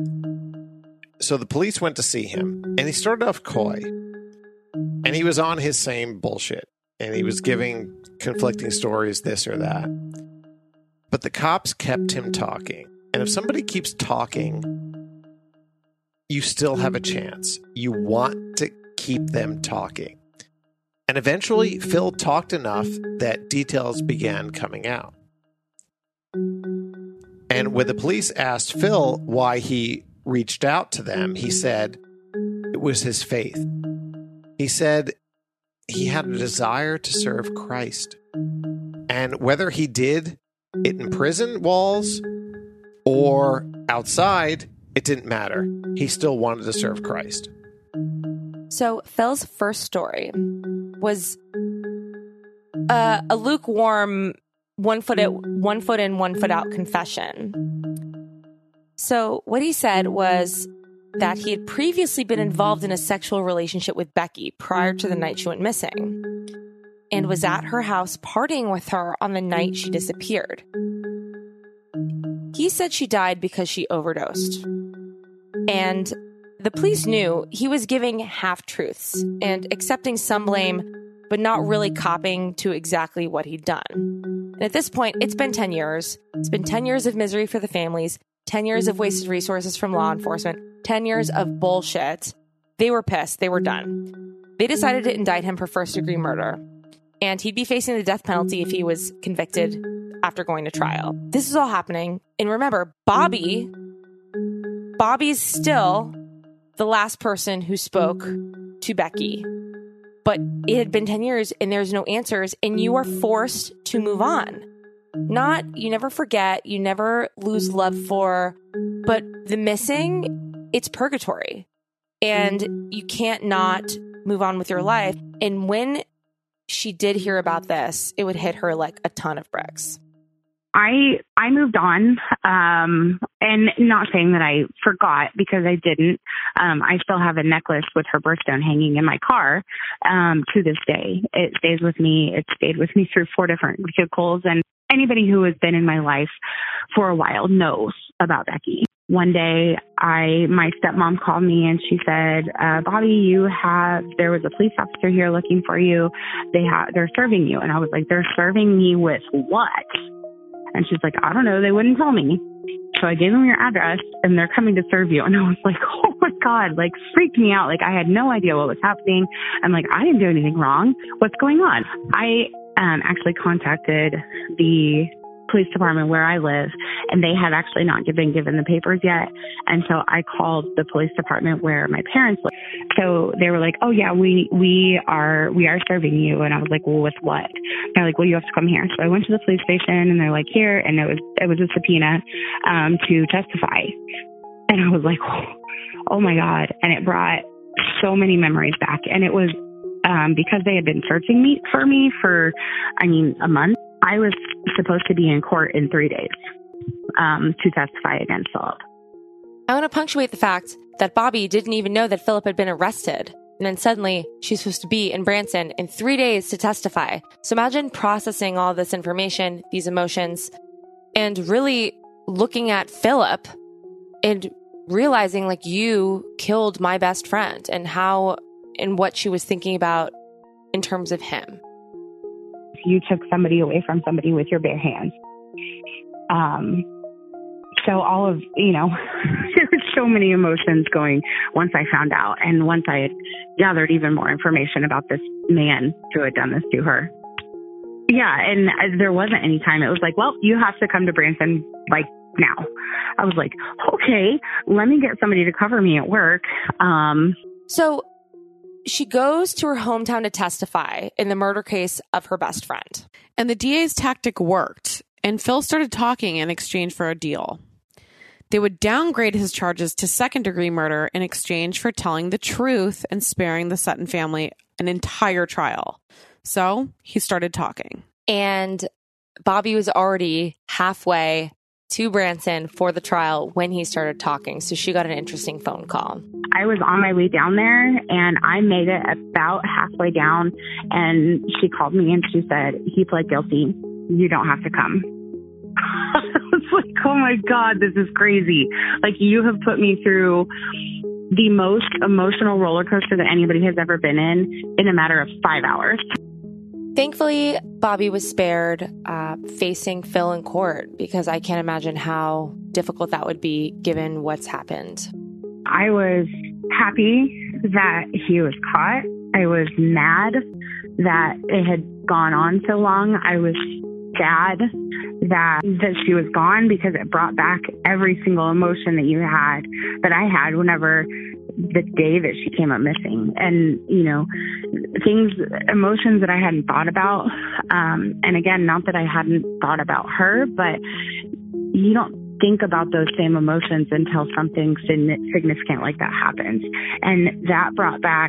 So the police went to see him, and he started off coy. And he was on his same bullshit. And he was giving conflicting stories, this or that. But the cops kept him talking. And if somebody keeps talking, you still have a chance. You want to keep them talking. And eventually, Phil talked enough that details began coming out. And when the police asked Phil why he reached out to them, he said it was his faith. He said he had a desire to serve Christ. And whether he did it in prison walls or outside, It didn't matter. He still wanted to serve Christ. So Phil's first story was uh, a lukewarm, one foot at, one foot in, one foot out confession. So what he said was that he had previously been involved in a sexual relationship with Becky prior to the night she went missing, and was at her house partying with her on the night she disappeared. He said she died because she overdosed. And the police knew he was giving half-truths and accepting some blame, but not really copping to exactly what he'd done. And at this point, it's been ten years. It's been ten years of misery for the families, ten years of wasted resources from law enforcement, ten years of bullshit. They were pissed. They were done. They decided to indict him for first-degree murder, and he'd be facing the death penalty if he was convicted after going to trial. This is all happening. And remember, Bobby, Bobby's still the last person who spoke to Becky. But it had been ten years and there's no answers, and you are forced to move on. Not, you never forget, you never lose love for, but the missing, it's purgatory. And you can't not move on with your life. And when she did hear about this, it would hit her like a ton of bricks. I I moved on, um, and not saying that I forgot, because I didn't. Um, I still have a necklace with her birthstone hanging in my car um, to this day. It stays with me. It stayed with me through four different vehicles, and anybody who has been in my life for a while knows about Becky. One day, I my stepmom called me and she said, uh, "Bobby, you have there was a police officer here looking for you. They have they're serving you." And I was like, "They're serving me with what?" And she's like, "I don't know. They wouldn't tell me." So I gave them your address and they're coming to serve you. And I was like, oh my God, like freaked me out. Like I had no idea what was happening. I'm like, I didn't do anything wrong. What's going on? I um, actually contacted the police department where I live, and they had actually not been given the papers yet. And so I called the police department where my parents live. So they were like, "Oh yeah, we, we are, we are serving you." And I was like, "Well, with what?" They're like, "Well, you have to come here." So I went to the police station and they're like, "Here." And it was, it was a subpoena, um, to testify. And I was like, oh my God. And it brought so many memories back. And it was, um, because they had been searching me for me for, I mean, a month. I was supposed to be in court in three days um, to testify against Philip. I want to punctuate the fact that Bobby didn't even know that Philip had been arrested. And then suddenly she's supposed to be in Branson in three days to testify. So imagine processing all this information, these emotions, and really looking at Philip and realizing like you killed my best friend, and how and what she was thinking about in terms of him. You took somebody away from somebody with your bare hands. Um, so all of, you know, there were so many emotions going once I found out, and once I had gathered even more information about this man who had done this to her. Yeah, and there wasn't any time. It was like, well, you have to come to Branson, like, now. I was like, okay, let me get somebody to cover me at work. Um, so she goes to her hometown to testify in the murder case of her best friend. And the D A's tactic worked, and Phil started talking in exchange for a deal. They would downgrade his charges to second-degree murder in exchange for telling the truth and sparing the Sutton family an entire trial. So he started talking. And Bobby was already halfway to Branson for the trial when he started talking. So she got an interesting phone call. I was on my way down there, and I made it about halfway down, and she called me and she said, "He pled guilty. You don't have to come." I was like, oh my God, this is crazy. Like, you have put me through the most emotional roller coaster that anybody has ever been in in a matter of five hours. Thankfully, Bobby was spared uh, facing Phil in court, because I can't imagine how difficult that would be given what's happened. I was happy that he was caught. I was mad that it had gone on so long. I was sad that that she was gone, because it brought back every single emotion that you had, that I had whenever the day that she came up missing. And, you know, things, emotions that I hadn't thought about. Um, and again, not that I hadn't thought about her, but you don't think about those same emotions until something significant like that happens. And that brought back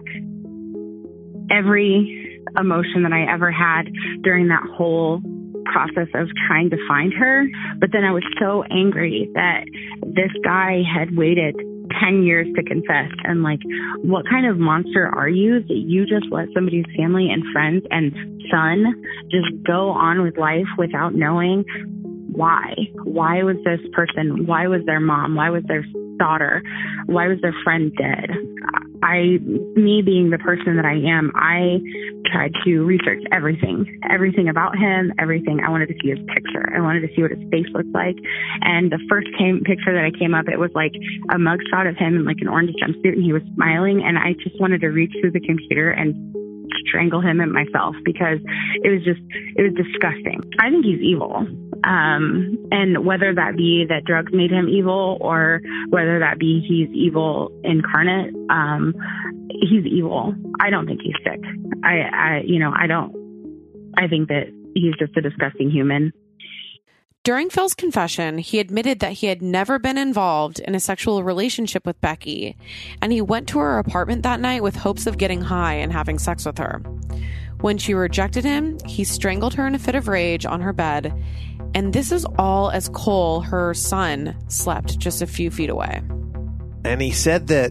every emotion that I ever had during that whole process of trying to find her. But then I was so angry that this guy had waited ten years to confess. And like, what kind of monster are you that you just let somebody's family and friends and son just go on with life without knowing why? Why was this person? Why was their mom? Why was their daughter? Why was their friend dead? I, me being the person that I am, I tried to research everything, everything about him, everything. I wanted to see his picture. I wanted to see what his face looked like. And the first came, picture that I came up, it was like a mugshot of him in like an orange jumpsuit, and he was smiling. And I just wanted to reach through the computer and strangle him and myself, because it was just, it was disgusting. I think he's evil. Um, and whether that be that drugs made him evil, or whether that be he's evil incarnate, um, he's evil. I don't think he's sick. I, I, you know, I don't, I think that he's just a disgusting human. During Phil's confession, he admitted that he had never been involved in a sexual relationship with Becky, and he went to her apartment that night with hopes of getting high and having sex with her. When she rejected him, he strangled her in a fit of rage on her bed, and this is all as Cole, her son, slept just a few feet away. And he said that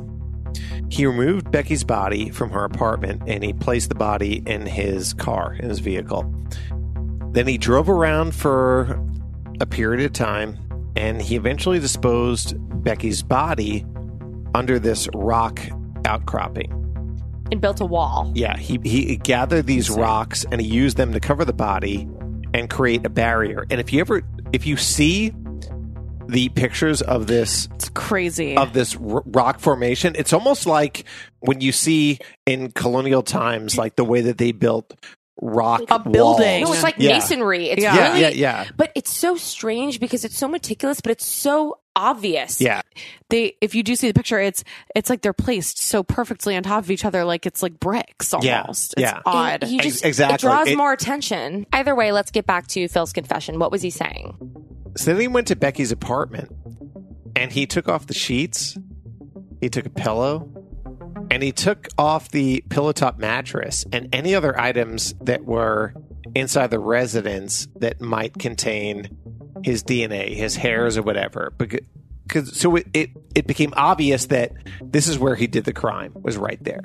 he removed Becky's body from her apartment and he placed the body in his car, in his vehicle. Then he drove around for a period of time, and he eventually disposed Becky's body under this rock outcropping. And built a wall. Yeah, he, he gathered these rocks and he used them to cover the body and create a barrier. And if you ever, if you see the pictures of this, it's crazy, of this r- rock formation, it's almost like when you see in colonial times, like the way that they built rock a building. walls. No, it's like yeah. masonry. It's yeah. really, yeah, yeah, yeah. But it's so strange because it's so meticulous, but it's so obvious. Yeah. They, if you do see the picture, it's it's like they're placed so perfectly on top of each other, like it's like bricks almost. Yeah. It's yeah. odd. It, you just, exactly. It draws it, more attention. Either way, let's get back to Phil's confession. What was he saying? So then he went to Becky's apartment and he took off the sheets. He took a pillow. And he took off the pillow top mattress and any other items that were inside the residence that might contain his D N A, his hairs or whatever. Because so it, it, it became obvious that this is where he did the crime, was right there.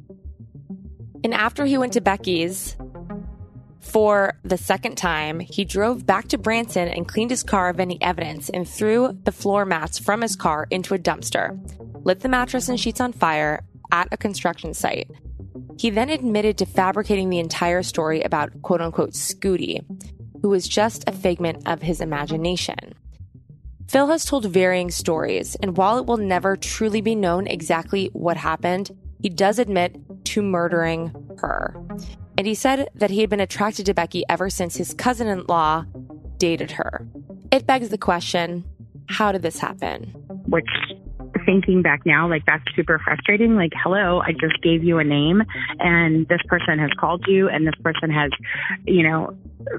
And after he went to Becky's for the second time, he drove back to Branson and cleaned his car of any evidence and threw the floor mats from his car into a dumpster, lit the mattress and sheets on fire at a construction site. He then admitted to fabricating the entire story about quote-unquote Scooty, who was just a figment of his imagination. Phil has told varying stories, and while it will never truly be known exactly what happened, he does admit to murdering her. And he said that he had been attracted to Becky ever since his cousin-in-law dated her. It begs the question, how did this happen? Which, thinking back now, like, that's super frustrating. Like, hello, I just gave you a name and this person has called you and this person has, you know,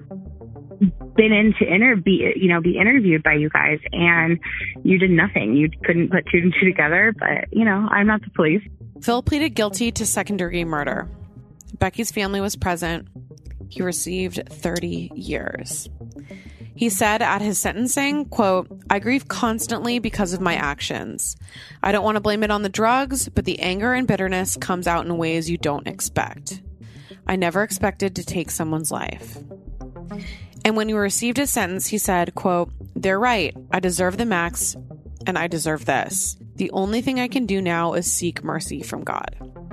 been in to interview, you know, be interviewed by you guys, and you did nothing. You couldn't put two and two together, but, you know, I'm not the police. Phil pleaded guilty to second-degree murder. Becky's family was present. He received thirty years. He said at his sentencing, quote, "I grieve constantly because of my actions. I don't want to blame it on the drugs, but the anger and bitterness comes out in ways you don't expect. I never expected to take someone's life." And when he received his sentence, he said, quote, "They're right. I deserve the max, and I deserve this. The only thing I can do now is seek mercy from God."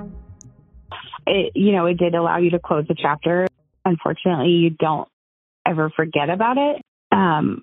It, you know, it did allow you to close the chapter. Unfortunately, you don't ever forget about it. Um,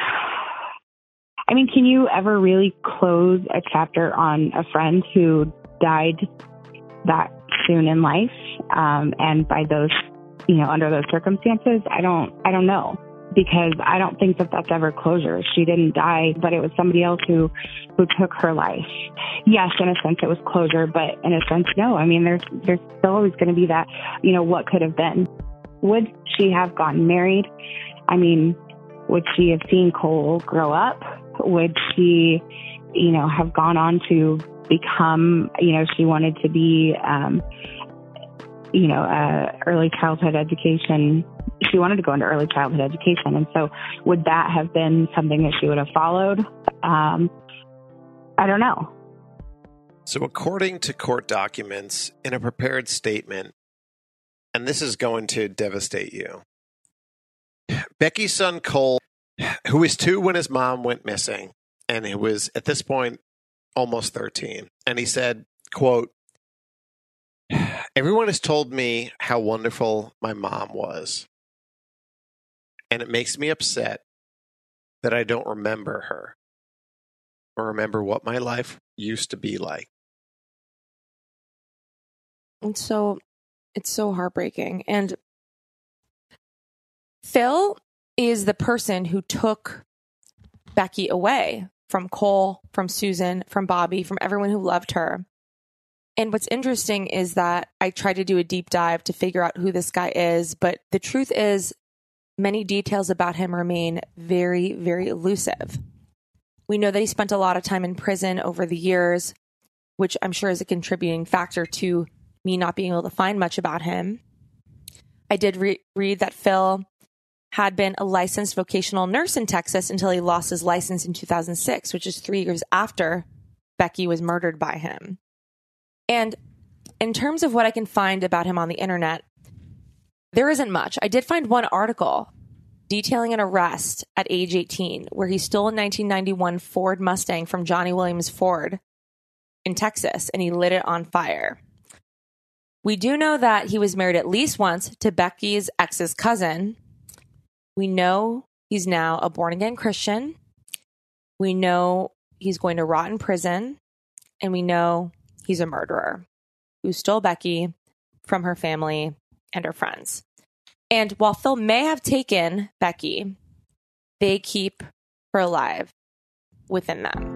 I mean, can you ever really close a chapter on a friend who died that soon in life? Um, and by those, you know, under those circumstances, I don't, I don't know, because I don't think that that's ever closure. She didn't die, but it was somebody else who, who took her life. Yes, in a sense it was closure, but in a sense, no. I mean, there's, there's still always going to be that, you know, what could have been. Would she have gotten married? I mean, Would she have seen Cole grow up? Would she, you know, have gone on to become, you know, she wanted to be, um, you know, uh, early childhood education. She wanted to go into early childhood education. And so would that have been something that she would have followed? Um, I don't know. So according to court documents, in a prepared statement, and this is going to devastate you, Becky's son Cole, who was two when his mom went missing, and he was at this point almost thirteen, and he said, quote, "Everyone has told me how wonderful my mom was, and it makes me upset that I don't remember her or remember what my life used to be like." And so it's so heartbreaking. And Phil is the person who took Becky away from Cole, from Susan, from Bobby, from everyone who loved her. And what's interesting is that I tried to do a deep dive to figure out who this guy is, but the truth is many details about him remain very, very elusive. We know that he spent a lot of time in prison over the years, which I'm sure is a contributing factor to me not being able to find much about him. I did re- read that Phil had been a licensed vocational nurse in Texas until he lost his license in two thousand six, which is three years after Becky was murdered by him. And in terms of what I can find about him on the internet, there isn't much. I did find one article detailing an arrest at age eighteen where he stole a nineteen ninety-one Ford Mustang from Johnny Williams Ford in Texas, and he lit it on fire. We do know that he was married at least once to Becky's ex's cousin. We know he's now a born-again Christian. We know he's going to rot in prison. And we know he's a murderer who stole Becky from her family and her friends. And while Phil may have taken Becky, they keep her alive within them.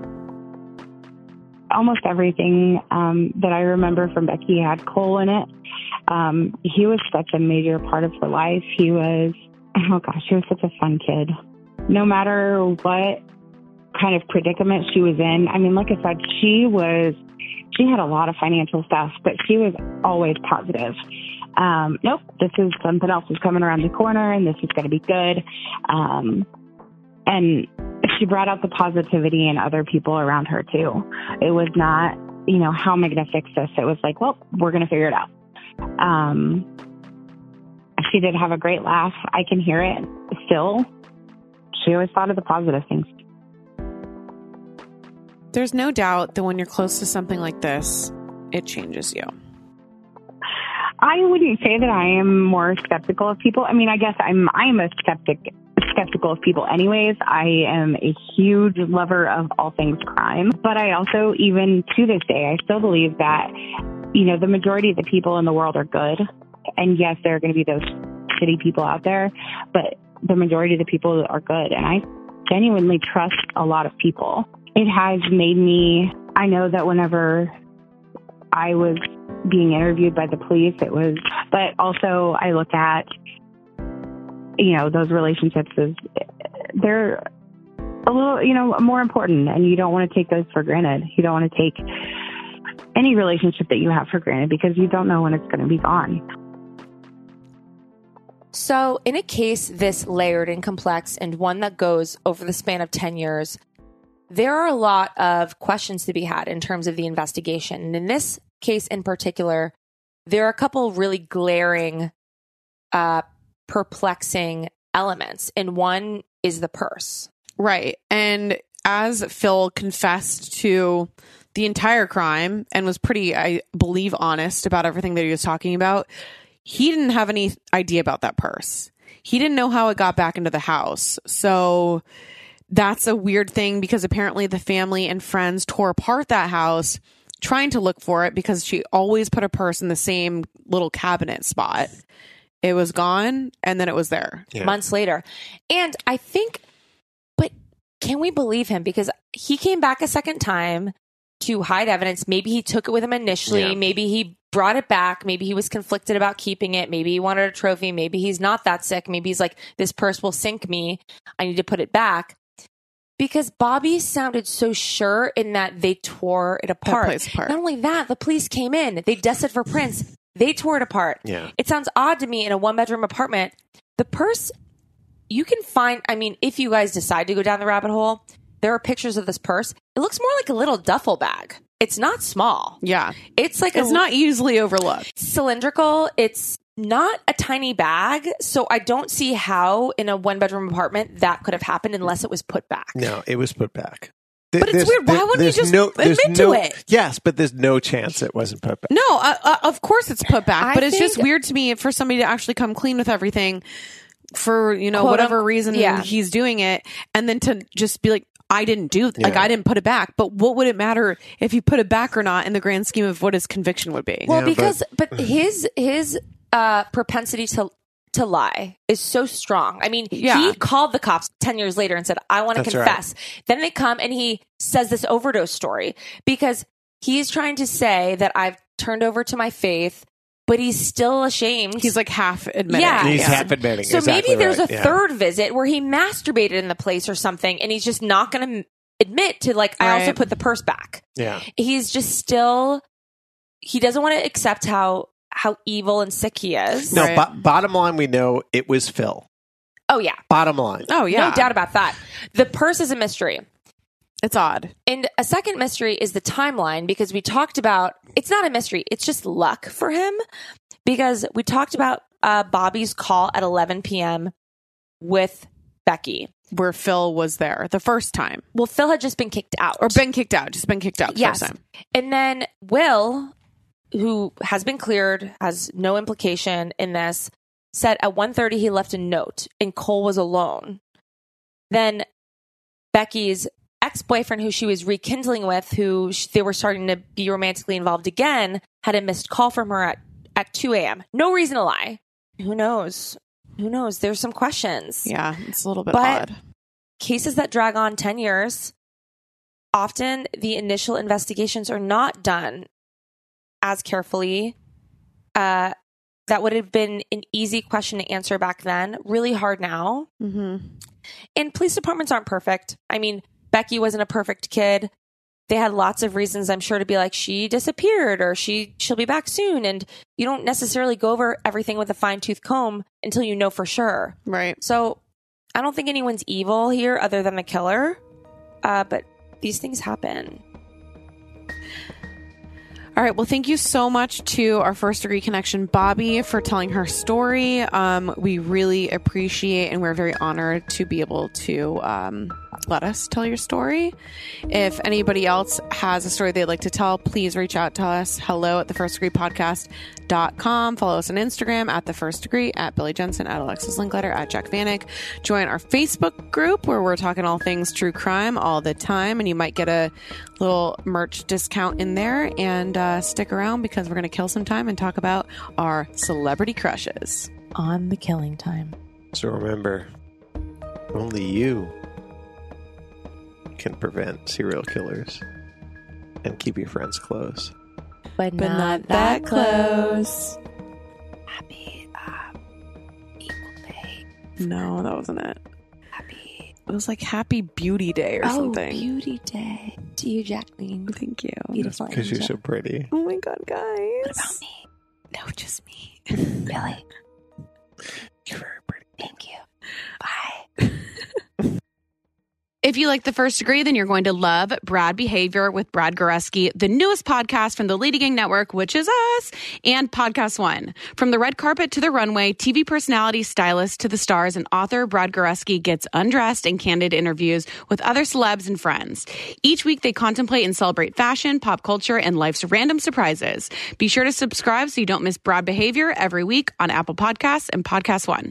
Almost everything um, that I remember from Becky had Cole in it. Um, he was such a major part of her life. He was, oh gosh, he was such a fun kid. No matter what kind of predicament she was in, I mean, like I said, she was, she had a lot of financial stuff, but she was always positive. Um, nope, this is something else is coming around the corner and this is going to be good. Um, and she brought out the positivity in other people around her too. It was not, you know, how am I going to fix this? It was like, well, we're going to figure it out. Um, she did have a great laugh. I can hear it still. She always thought of the positive things. There's no doubt that when you're close to something like this, it changes you. I wouldn't say that I am more skeptical of people. I mean, I guess I'm I'm a skeptic skeptical of people anyways. I am a huge lover of all things crime, but I also, even to this day, I still believe that, you know, the majority of the people in the world are good. And yes, there are going to be those shitty people out there, but the majority of the people are good. And I genuinely trust a lot of people. It has made me, I know that whenever I was being interviewed by the police, it was, but also I look at, you know, those relationships as they're a little, you know, more important, and you don't want to take those for granted. You don't want to take any relationship that you have for granted because you don't know when it's going to be gone. So in a case this layered and complex, and one that goes over the span of ten years, there are a lot of questions to be had in terms of the investigation. And in this case in particular, there are a couple really glaring, uh, perplexing elements. And one is the purse. Right. And as Phil confessed to the entire crime and was pretty, I believe, honest about everything that he was talking about, he didn't have any idea about that purse. He didn't know how it got back into the house. So that's a weird thing, because apparently the family and friends tore apart that house trying to look for it, because she always put a purse in the same little cabinet spot. It was gone, and then it was there. Yeah. Months later. And I think, but can we believe him? Because he came back a second time to hide evidence. Maybe he took it with him initially. Yeah. Maybe he brought it back. Maybe he was conflicted about keeping it. Maybe he wanted a trophy. Maybe he's not that sick. Maybe he's like, this purse will sink me. I need to put it back. Because Bobby sounded so sure in that they tore it apart. place apart. Not only that, the police came in. They dested for prints. They tore it apart. Yeah. It sounds odd to me in a one-bedroom apartment. The purse, you can find, I mean, if you guys decide to go down the rabbit hole, there are pictures of this purse. It looks more like a little duffel bag. It's not small. Yeah. It's like It's a, not easily overlooked. cylindrical. It's not a tiny bag. So I don't see how in a one-bedroom apartment that could have happened unless it was put back. No, it was put back. Th- But it's there's- weird. Why there- wouldn't you there's just no- there's admit to no- it? Yes, but there's no chance it wasn't put back. No, uh, uh, of course it's put back, I but it's just think- weird to me for somebody to actually come clean with everything for, you know, Quote, whatever um, reason yeah. he's doing it, and then to just be like, I didn't do, like, Yeah. I didn't put it back. But what would it matter if you put it back or not in the grand scheme of what his conviction would be? Well, Yeah, because but, his his uh, propensity to to lie is so strong. I mean, Yeah. he called the cops ten years later and said, "I want to That's confess." Then they come and he says this overdose story because he's trying to say that I've turned over to my faith, but he's still ashamed. He's like half admitting. Yeah. He's Yeah. half admitting. So exactly maybe there's right. a Yeah. third visit where he masturbated in the place or something, and he's just not going to admit to like, I also Right. put the purse back. Yeah. He's just still, he doesn't want to accept how how evil and sick he is. No, Right. bo- bottom line, we know it was Phil. Oh yeah, Bottom line. Oh, yeah. no doubt about that. The purse is a mystery. It's odd. And a second mystery is the timeline, because we talked about, it's not a mystery, it's just luck for him, because we talked about uh, Bobby's call at eleven p.m. with Becky. Where Phil was there the first time. Well, Phil had just been kicked out. Or been kicked out. Just been kicked out the Yes. first time. And then Will, who has been cleared, has no implication in this, said at one thirty he left a note and Cole was alone. Then Becky's ex-boyfriend, who she was rekindling with, who sh- they were starting to be romantically involved again, had a missed call from her at, at two a.m. No reason to lie. Who knows? Who knows? There's some questions. Yeah, it's a little bit But odd. cases that drag on ten years, often the initial investigations are not done as carefully. Uh, that would have been an easy question to answer back then. Really hard now. Mm-hmm. And police departments aren't perfect. I mean, Becky wasn't a perfect kid. They had lots of reasons, I'm sure, to be like, she disappeared or she she'll be back soon. And you don't necessarily go over everything with a fine tooth comb until you know for sure. Right. So I don't think anyone's evil here other than the killer. Uh, but these things happen. All right. Well, thank you so much to our first degree connection, Bobby, for telling her story. Um, we really appreciate and we're very honored to be able to um, let us tell your story. If anybody else has a story they'd like to tell, please reach out to us. Hello at the first degree podcast dot com. Follow us on Instagram at the first degree, at Billy Jensen, at Alexis Linkletter, at Jack Vanek. Join our Facebook group where we're talking all things true crime all the time, and you might get a little merch discount in there. And uh, stick around because we're going to kill some time and talk about our celebrity crushes on the Killing Time. So remember, only you can prevent serial killers and keep your friends close. But, but not, not that that close. close. Happy uh, Equal Day. No, that wasn't it. Happy. It was like Happy Beauty Day or oh, something. Beauty Day. To you, Jacqueline. Thank you. Beautiful Because you're angel. so pretty. Oh my God, guys. What about me? No, just me. Billy. You're very pretty. Thank you. Bye. If you like The First Degree, then you're going to love Brad Behavior with Brad Goreski, the newest podcast from the Lady Gang Network, which is us, and Podcast One. From the red carpet to the runway, T V personality, stylist to the stars, and author Brad Goreski gets undressed and candid interviews with other celebs and friends. Each week, they contemplate and celebrate fashion, pop culture, and life's random surprises. Be sure to subscribe so you don't miss Brad Behavior every week on Apple Podcasts and Podcast One.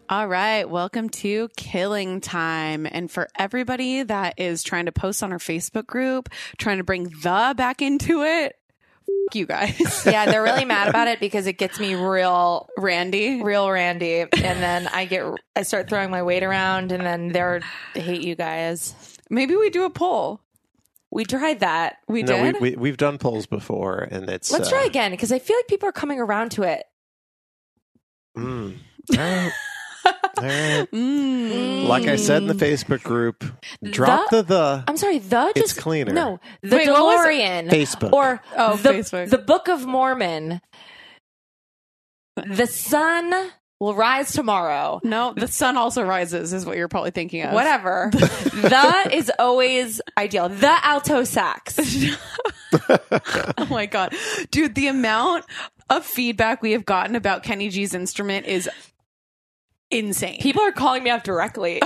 All right. Welcome to Killing Time. And for everybody that is trying to post on our Facebook group, trying to bring the back into it, f- you guys. Yeah, they're really mad about it because it gets me real randy, real randy. And then I get, I start throwing my weight around and then they're, they hate you guys. Maybe we do a poll. We tried that. We no, did? We, we, we've done polls before and it's... Let's uh, try again because I feel like people are coming around to it. Mm. All right. All right. Mm. Like I said in the Facebook group, drop the the. the I'm sorry, the it's just cleaner. No, the Wait, what was it? DeLorean, Facebook. or Oh, the, Facebook. the Book of Mormon. The sun will rise tomorrow. No, the sun also rises is what you're probably thinking of. Whatever. The is always ideal. The alto sax. Oh my God. Dude, the amount of feedback we have gotten about Kenny G's instrument is insane. People are calling me out directly.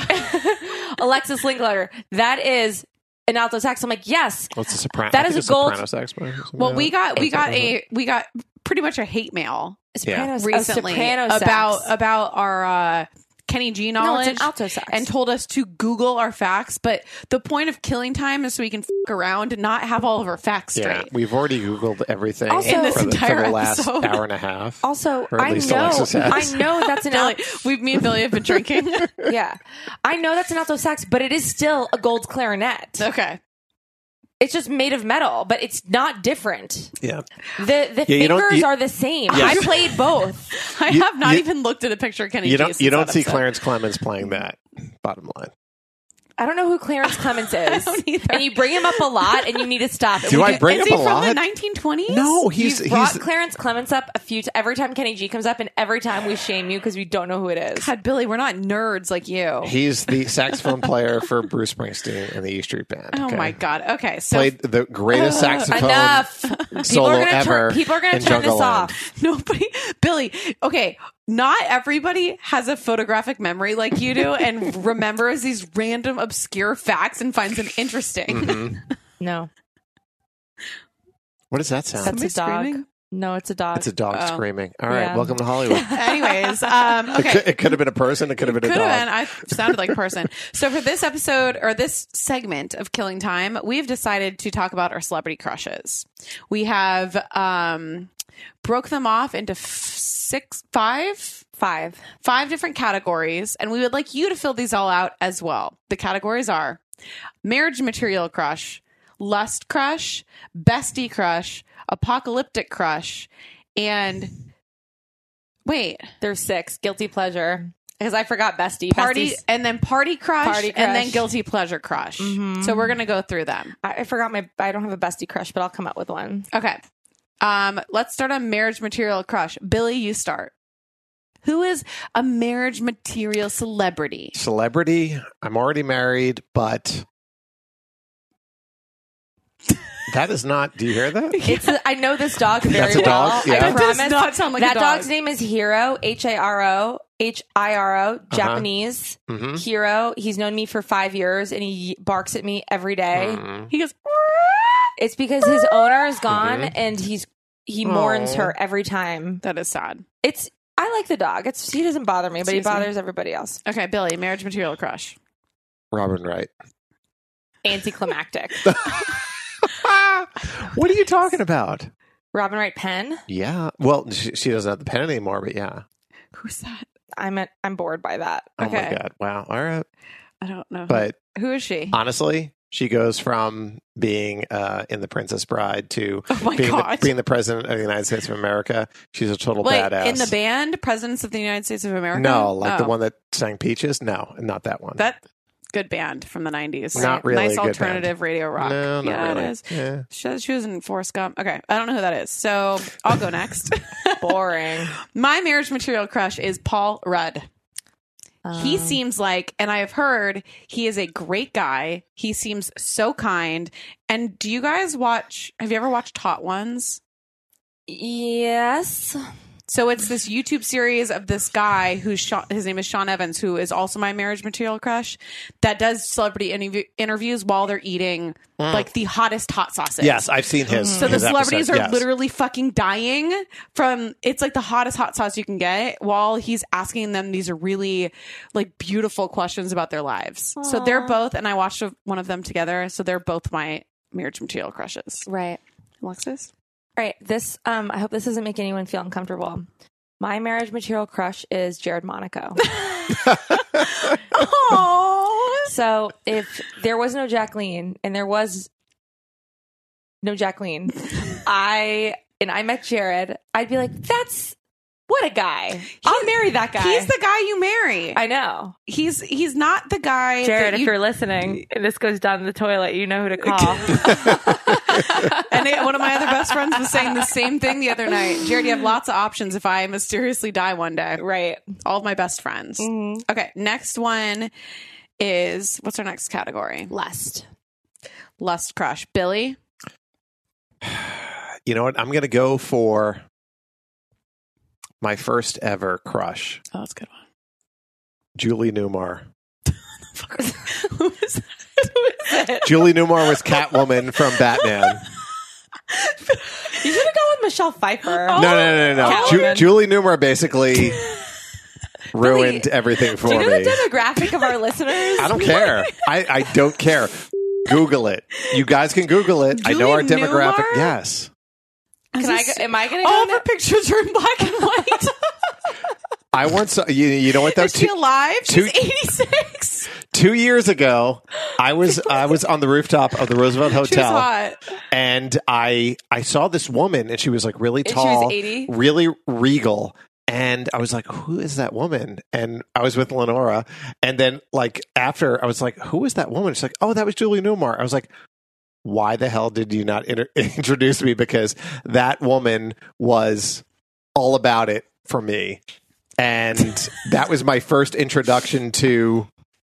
Alexis Linkletter, that is an alto sax. I'm like, yes. What's a soprano? That is a gold. Soprano sax player or something Well, like we that? got we Or got something like a we got pretty much a hate mail Soprano, Yeah. recently a soprano sax. about about our uh, Kenny G No, knowledge it's an alto sax. and told us to Google our facts. But the point of Killing Time is so we can f- around and not have all of our facts Yeah, straight. we've already Googled everything Also- In this for, the, for entire the last episode. hour and a half. Also, Or at I least know, Alexis has. I know that's an Billy, alto. we, me and Billy have been drinking. Yeah, I know that's an alto sax, but it is still a gold clarinet. Okay. It's just made of metal, but it's not different. Yeah. The the Yeah, you don't- fingers you- are the same. Yes. I played both. I You- have not you- even looked at a picture of Kenny You G. don't since you don't that see episode. Clarence Clemens playing that. Bottom line. I don't know who Clarence Clemens is. don't either. And you bring him up a lot, and you need to stop. Do We I did- bring Is up he a from lot? the nineteen twenties? No, he's You've brought he's Clarence Clemens up a few. T- every time Kenny G comes up, and every time we shame you because we don't know who it is. God, Billy, we're not nerds like you. he's the saxophone player for Bruce Springsteen and the E Street Band. Oh okay? my God. Okay. So Played the greatest saxophone Enough. People solo are gonna ever. turn. People are gonna in turn this Jungle Land. off. nobody, Billy, okay. Not everybody has a photographic memory like you do and remembers these random obscure facts and finds them interesting. Mhm. No, What does that sound? that's a dog. screaming? No, it's a dog. It's a dog Oh. screaming. All right, Yeah. welcome to Hollywood. Anyways, um, It, okay. could, it could have been a person. It could have been a Could dog. have been. I sounded like a person. So for this episode or this segment of Killing Time, we've decided to talk about our celebrity crushes. We have um, broke them off into f- six, five, Five. five different categories, and we would like you to fill these all out as well. The categories are marriage material crush, lust crush, bestie crush, apocalyptic crush, and wait, There's six. Guilty pleasure. Because I forgot bestie. party, Bestie's- and then party crush, Party and then crush. guilty pleasure crush. Mhm. So we're gonna go through them. I, I forgot my. I don't have a bestie crush, but I'll come up with one. Okay. Um, let's start on marriage material crush. Billy, you start. Who is a marriage material celebrity? Celebrity. I'm already married, but that is not. Do you hear that? It's. A, I know this dog very That's a well. dog? Yeah. I That does promise. not sound like a that dog. dog's name is Hiro. H A R O. H I R O. Japanese. Mhm. Hiro. He's known me for five years, and he barks at me every day. Mhm. He goes. It's because his owner is gone, Mhm. and he's he mourns Aw. her every time. That is sad. It's. I like the dog. It's he doesn't bother me, but he Excuse me. bothers everybody else. Okay, Billy, marriage material crush. Robin Wright. Anticlimactic. What are you talking about? Robin Wright Penn. Yeah. Well, she, she doesn't have the pen anymore, but yeah. Who's that? I'm at, I'm bored by that. Oh Okay. my God. Wow. All right. I don't know. But who is she? honestly, she goes from being uh, in The Princess Bride to Oh my being, the, God. being the president of the United States of America. She's a total Wait, badass. in the band, Presidents of the United States of America? No, like the Oh. one that sang Peaches. No, not that one. That good band from the nineties. Not really Nice a good alternative band. radio rock. No, not yeah, really. it is. Yeah. She, she was in Forrest Gump. Okay, I don't know who that is. So I'll go next. Boring. My marriage material crush is Paul Rudd. He Um, seems like, and I have heard he is a great guy. He seems so kind. And do you guys watch, have you ever watched Hot Ones? Yes. So it's this YouTube series of this guy who's Sean, his name is Sean Evans, who is also my marriage material crush, that does celebrity interview, interviews while they're eating mm. like the hottest hot sauces. Yes, I've seen his. So his the celebrities episode. are yes. literally fucking dying from, it's like the hottest hot sauce you can get while he's asking them these really like beautiful questions about their lives. Aww. So they're both, and I watched one of them together. So they're both my marriage material crushes. Right. Alexis? All right. This, um, I hope this doesn't make anyone feel uncomfortable. My marriage material crush is Jared Monaco. Oh. So if there was no Jacqueline and there was no Jacqueline, I, and I met Jared, I'd be like, that's, what a guy. He, I'll marry that guy. He's the guy you marry. I know. He's he's not the guy. Jared, that you, if you're listening and this goes down the toilet, you know who to call. And they, one of my other best friends was saying the same thing the other night. Jared, you have lots of options if I mysteriously die one day. Right. All of my best friends. Mm-hmm. Okay, next one is, what's our next category? Lust. Lust crush. Billy? You know what? I'm going to go for my first ever crush. Oh, that's a good one. Julie Newmar. Who is that? Who is that? Julie Newmar was Catwoman from Batman. You should have gone with Michelle Pfeiffer. Oh, no, no, no, no. no. Ju- Julie Newmar basically ruined Billy, everything for do you know me. the demographic of our listeners? I don't care. I, I don't care. Google it. You guys can Google it. Julie I know our demographic. Newmar? Yes. Can I go, am I going to go? All of her pictures are in black and white. I once saw, you, you know what though? Is she two, alive? two- She's eighty-six. Two years ago, I was I was on the rooftop of the Roosevelt Hotel, She's hot. and I I saw this woman, and she was like really And she tall, was eighty? really regal. And I was like, who is that woman? And I was with Lenora. And then, like, after, I was like, who is that woman? She's like, oh, that was Julie Newmar. I was like, why the hell did you not inter- introduce me? Because that woman was all about it for me. And that was my first introduction to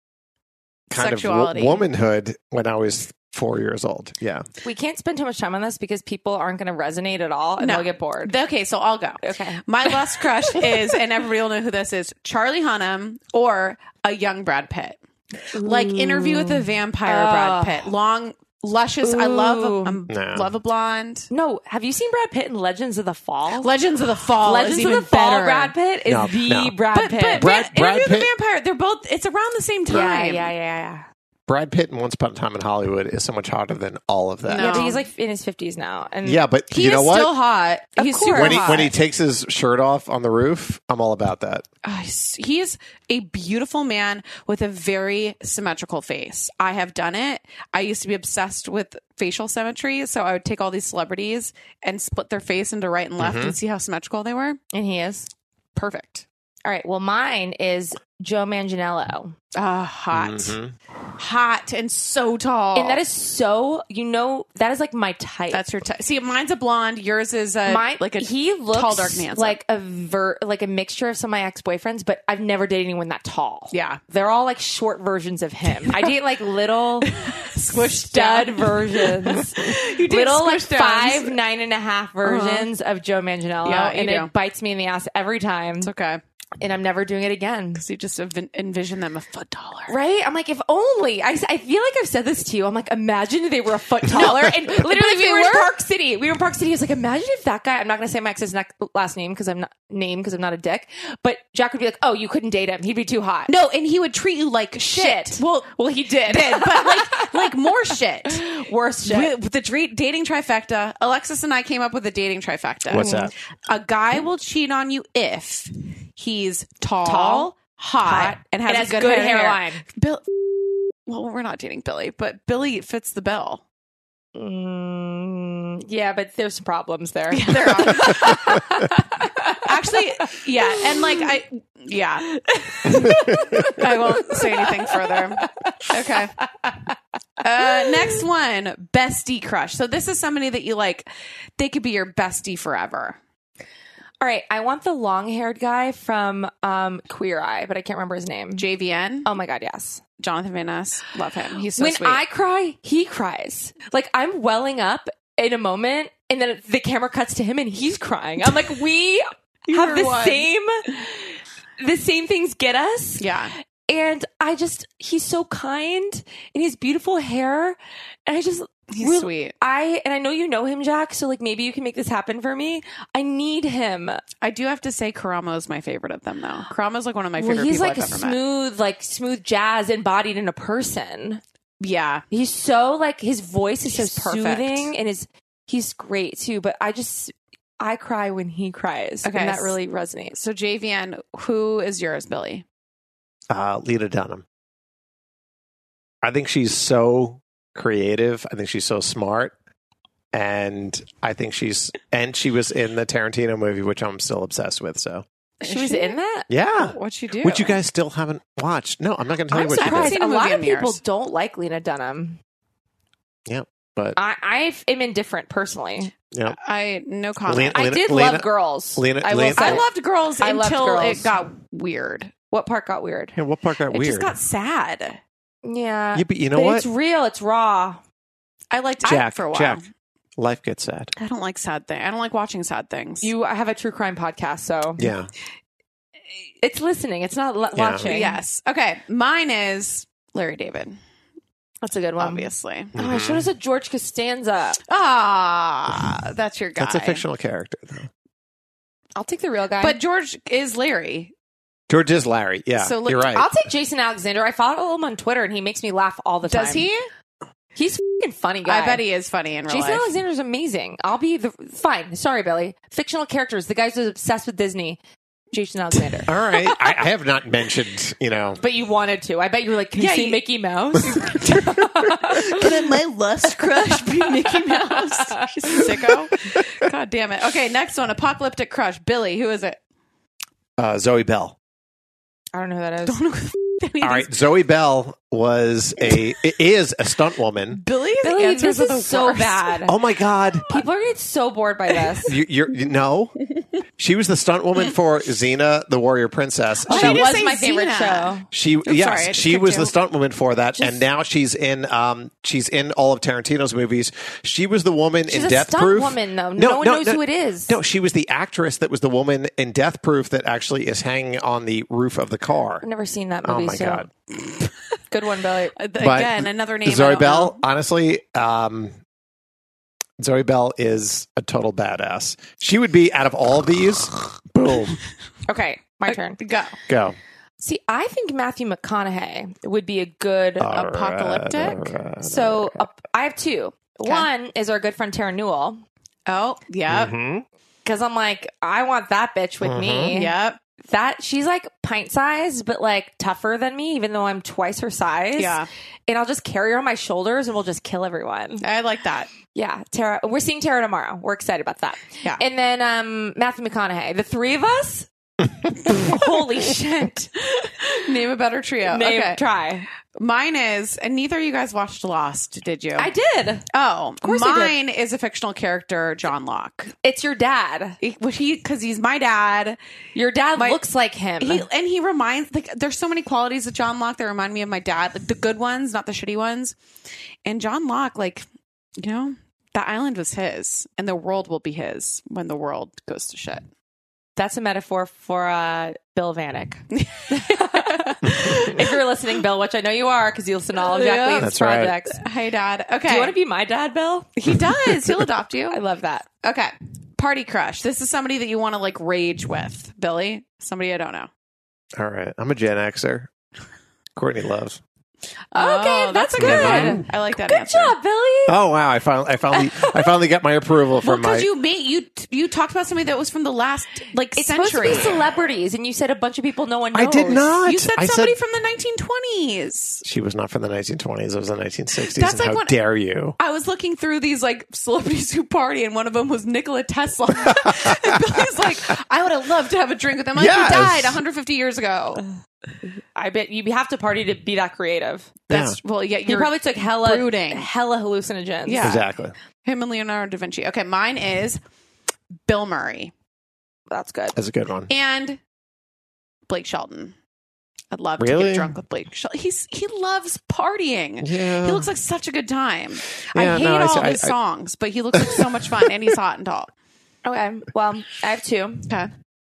kind Sexuality. of wo- womanhood when I was four years old. Yeah. We can't spend too much time on this because people aren't going to resonate at all and No. they'll get bored. Okay, so I'll go. Okay. My lust crush is, and everybody will know who this is, Charlie Hunnam or a young Brad Pitt. Like Interview with the Vampire Oh. Brad Pitt. Long, luscious. I love a, um, No. love a blonde. No, have you seen Brad Pitt in Legends of the Fall? Legends of the Fall Legends is of even the Fall better. Brad Pitt is No, the no. Brad But, Pitt. but Brad- Van- Brad Interview with Pitt- the Vampire, they're both, it's around the same time. yeah, yeah, yeah, yeah. Brad Pitt in Once Upon a Time in Hollywood is so much hotter than all of that. No. Yeah, but he's like in his fifties now. And Yeah, but He you is know what? still hot. Of He's course. super when he hot. when he takes his shirt off on the roof, I'm all about that. Oh, he's- he is a beautiful man with a very symmetrical face. I have done it. I used to be obsessed with facial symmetry, so I would take all these celebrities and split their face into right and left Mhm. and see how symmetrical they were. and he is. Perfect. All right. Well, mine is Joe Manganiello. Ah, hot. Mhm. Hot and so tall. And that is so, you know, that is like my type. That's your type. See, mine's a blonde. Yours is a My, like a he looks tall, dark Nancy. like a ver, like a mixture of some of my ex-boyfriends, but I've never dated anyone that tall. Yeah. They're all like short versions of him. I date like little squished stud down. versions. You date little like squished downs. five, nine and a half versions of Joe Manganiello. Yeah, you and do. it bites me in the ass every time. It's okay. And I'm never doing it again. Because you just env- envision them a foot taller. Right? I'm like, if only. I, I feel like I've said this to you. I'm like, imagine if they were a foot taller. And literally, if we they were, in were? Park City. We were in Park City. I was like, imagine if that guy, I'm not going to say my ex's ne- last name because I'm not, name because I'm not a dick. But Jack would be like, oh, you couldn't date him. He'd be too hot. No, and he would treat you like shit. Shit. Well, Well, he did. did, but like like more shit. Worse shit. With, with the dra- dating trifecta, Alexis and I came up with a dating trifecta. What's that? A guy will cheat on you if he's tall, Tall, hot, hot, and has and a has good, good hair- hairline. Bill, well, we're not dating Billy, but Billy fits the bill. Mm, yeah, but there's some problems there. Yeah, there are. Actually, yeah, and like I, yeah, I won't say anything further. Okay. Uh, next one, bestie crush. So this is somebody that you like. They could be your bestie forever. All right, I want the long-haired guy from um, Queer Eye, but I can't remember his name. J V N. Oh my God, yes. Jonathan Van Ness. Love him. He's so when sweet. I cry, he cries. Like I'm welling up in a moment, and then the camera cuts to him, and he's crying. I'm like, we You have were the one. same the same things get us. Yeah. And I just, he's so kind and he has beautiful hair. And I just, He's really- sweet. I, and I know you know him, Jack. So like maybe you can make this happen for me. I need him. I do have to say Karamo is my favorite of them though. Karamo's like one of my Well, favorite he's people like I've a ever met. smooth, like smooth jazz embodied in a person. Yeah. He's so like, his voice is He's so perfect. soothing and his, he's great too. But I just, I cry when he cries. Okay. And that really resonates. So J V N, who is yours, Billy? Uh, Lena Dunham. I think she's so creative. I think she's so smart. And I think she's, and she was in the Tarantino movie, which I'm still obsessed with. So She was in that? yeah. What'd she do? Which you guys still haven't watched. No, I'm not going to tell I'm you what she surprised. did. A lot movie of in people years. don't like Lena Dunham. Yeah. But, I, I am indifferent personally. yeah. I no comment. Lena- I did Lena- love Girls. Lena- I, will Lena- say. I loved Girls I loved until Girls. it got weird. What part got weird? Yeah, what part got It weird? just got sad. Yeah. Yeah, but you know but what? It's real. It's raw. I liked Jack, it for a while. Jack, life gets sad. I don't like sad things. I don't like watching sad things. You have a true crime podcast, so Yeah. it's listening. It's not l- Yeah. watching. Yes. Okay. Mine is Larry David, That's a good one. obviously. Oh, I showed us a George Costanza. Ah, that's your guy. That's a fictional character, though. I'll take the real guy. But George is Larry. George is Larry. Yeah, So, look, you're right. I'll take Jason Alexander. I follow him on Twitter, and he makes me laugh all the time. Does he? He's a fucking funny guy. I bet he is funny in real Jason life. Alexander's amazing. I'll be the fine. Sorry, Billy. Fictional characters. The guy's obsessed with Disney. Jason Alexander. All right. I, I have not mentioned, you know. But you wanted to. I bet you were like, can Yeah, you see you- Mickey Mouse? Can my lust crush be Mickey Mouse? Sicko. God damn it. Okay, next one. Apocalyptic crush. Billy, who is it? Uh, Zoe Bell. I don't know who that is. Don't know who any All of right. these- Zoe Bell was a, is a stunt woman. Billy's Billy, answers this are the is so worst. bad. Oh my God. People are getting so bored by this. You, you're, you know, she was the stunt woman for Xena, the Warrior Princess. Oh, she, you that just was say my favorite Xena. show. She sorry, I yes, just she skipped was you. the stunt woman for that, Just- and now she's in um she's in all of Tarantino's movies. She was the woman She's in a Death stunt Proof. woman, though. No one knows who it is. No, she was the actress that was the woman in Death Proof that actually is hanging on the roof of the car. I've never seen that Oh movie. my so God! good one, Billy. Uh, But Again, another name. I Zoe don't Bell. know. Honestly, um, Zoe Bell is a total badass. She would be out of all of these. Boom, Okay, my turn. Go. go. See, I think Matthew McConaughey would be a good All right, Apocalyptic? all right, So all right. uh, I have two. One is our good friend Tara Newell, Oh, yep. Mhm. because I'm like, I want that bitch with me. Yep. That she's like pint sized, but like tougher than me, even though I'm twice her size. Yeah. And I'll just carry her on my shoulders, and we'll just kill everyone. I like that. Yeah, Tara. We're seeing Tara tomorrow. We're excited about that. Yeah. And then um, Matthew McConaughey. The three of us. Holy shit! Name a better trio. Name, okay. Try. Mine is, and neither of you guys watched Lost, did you? I did. Oh, of course I mine is a fictional character, John Locke. It's your dad. He, well, he, because he's my dad. Your dad My- looks like him. He, and he reminds, like, there's so many qualities of John Locke that remind me of my dad, like the good ones, not the shitty ones. And John Locke, like, you know, the island was his, and the world will be his when the world goes to shit. That's a metaphor for uh, Bill Vanek. If you're listening, Bill, which I know you are because you listen to all of Jack Yeah. Lee's That's right. projects. Hey, Dad. Okay. Do you want to be my dad, Bill? He does. He'll adopt you. I love that. Okay. Party crush. This is somebody that you want to like rage with. Billy? Somebody I don't know. All right, I'm a Gen Xer. Courtney Love. Okay, Oh, that's a good good. one. I like that Good answer. job, Billy. Oh wow! I finally, I finally, I finally got my approval Well, from my. because you made you you talked about somebody that was from the last like It's century. supposed to be celebrities, and you said a bunch of people no one knows. I did not. You said I somebody said from the nineteen twenties. she was not from the nineteen twenties. It was the nineteen sixties. That's And like how when- dare you? I was looking through these like celebrities who party, and one of them was Nikola Tesla. And Billy's like, I would have loved to have a drink with him. Like, Yes. he died one hundred fifty years ago. I bet you have to party to be that creative. That's well, yeah. He You're probably took hella brooding. hella hallucinogens. Yeah. Exactly. Him and Leonardo da Vinci. Okay, mine is Bill Murray That's good. That's a good one. and Blake Shelton. I'd love to Really? get drunk with Blake Shelton. He's he loves partying. Yeah. He looks like such a good time. Yeah, I hate no, I all see- I- his I- songs, but he looks like so much fun, and he's hot and tall. Okay. Well, I have two. Okay.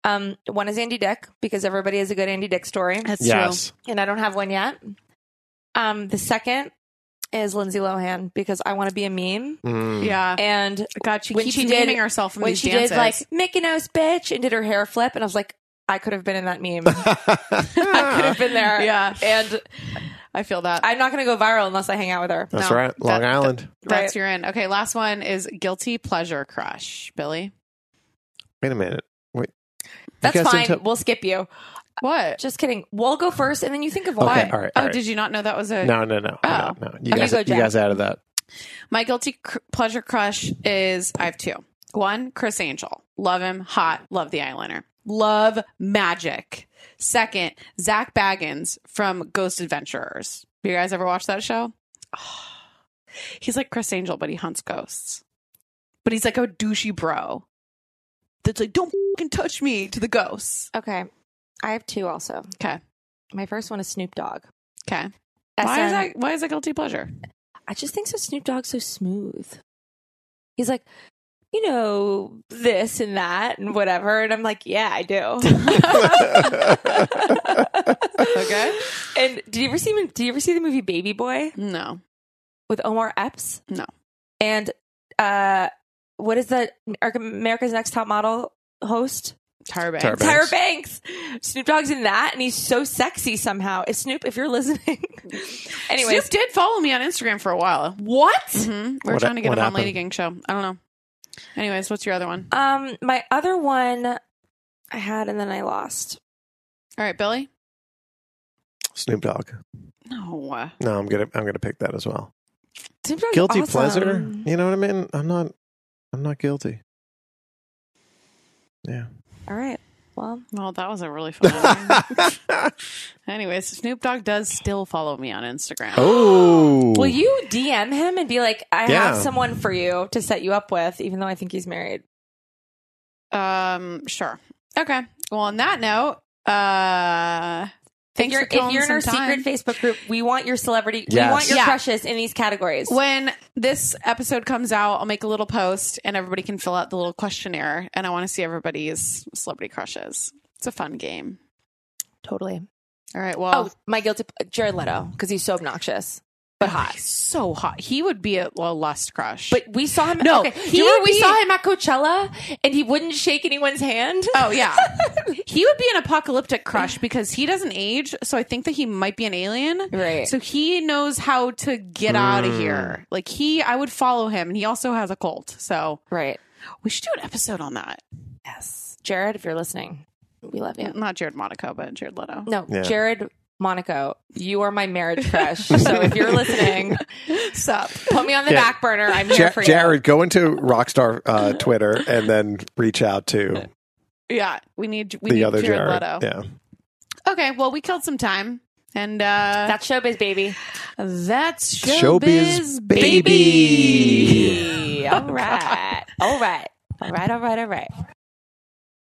Um, one is Andy Dick, because everybody has a good Andy Dick story. That's Yes. true. And I don't have one yet. Um, the second is Lindsay Lohan, because I want to be a meme. Mm. Yeah. And God, she when keeps she naming did, herself from when these she dances. did like Mickey Mouse bitch and did her hair flip, and I was like, I could have been in that meme. I could have been there. Yeah. And I feel that. I'm not going to go viral unless I hang out with her. That's No, right. Long that- Island. That's Right. your in. Okay, last one is guilty pleasure crush. Billy? Wait a minute. Wait. That's You guys fine. didn't We'll skip you. What? Just kidding. We'll go first, and then you think of Okay, why. all right. Oh, all right. did you not know that was a... No, no, no. Oh. no, no. You Okay, guys, go, you Jen. guys added that. My guilty cr- pleasure crush is, I have two. One, Chris Angel. Love him. Hot. Love the eyeliner. Love magic. Second, Zach Baggins from Ghost Adventurers. You guys ever watch that show? Oh, he's like Chris Angel, but he hunts ghosts. But he's like a douchey bro that's like, don't fucking touch me to the ghosts. Okay. I have two also. Okay. My first one is Snoop Dogg. Okay. Why is S N that? Why is that guilty pleasure? I just think so. Snoop Dogg's so smooth. He's like, you know, this and that and whatever. And I'm like, yeah, I do. Okay. And did you ever see did you ever see the movie Baby Boy No. with Omar Epps? No. And uh, what is the America's Next Top Model host? Tyra Banks. Tyra Tyra Banks. Snoop Dogg's in that, and he's so sexy somehow. If Snoop, if you're listening. Anyways, Snoop did follow me on Instagram for a while. what? Mm-hmm. We were What- trying to get what him on happened? Lady Gang show. I don't know. Anyways, what's your other one? Um, my other one I had, and then I lost. All right, Billy. Snoop Dogg. No. No, I'm gonna I'm gonna pick that as well. Snoop Dogg's Guilty awesome. pleasure. You know what I mean? I'm not. I'm not guilty. Yeah. All right. Well, Well, that was a really fun one. Anyways, Snoop Dogg does still follow me on Instagram. Oh. will you D M him and be like, I Yeah. have someone for you to set you up with, even though I think he's married? Um, sure. Okay. Well, on that note, uh, If thanks you're, for killing if you're in our some time. secret Facebook group, we want your celebrity. Yes. We want your Yeah. crushes in these categories. When this episode comes out, I'll make a little post and everybody can fill out the little questionnaire. And I want to see everybody's celebrity crushes. It's a fun game. Totally. All right. Well, Oh, my guilty Jared Leto, because he's so obnoxious but hot. he's so hot. He would be a, a lust crush. But we saw him. No, okay. he Do you remember would we be- saw him at Coachella, and he wouldn't shake anyone's hand. oh yeah, he would be an apocalyptic crush because he doesn't age. So I think that he might be an alien. Right. So he knows how to get out of here. Like he, I would follow him, and he also has a cult. So Right. we should do an episode on that. Yes. Jared, if you're listening, we love you. Not Jared Monaco, but Jared Leto. No, Yeah. Jared Monaco, you are my marriage crush. So if you're listening, Sup? put me on the Yeah. back burner. I'm here Ja- for you. Jared, go into Rockstar uh, Twitter and then reach out to Yeah, we need we the need other Jared, Jared. Leto. Yeah. Okay, well, we killed some time, and uh, That's showbiz, baby. that's Showbiz showbiz, baby. All right. All right. All right. All right. All right.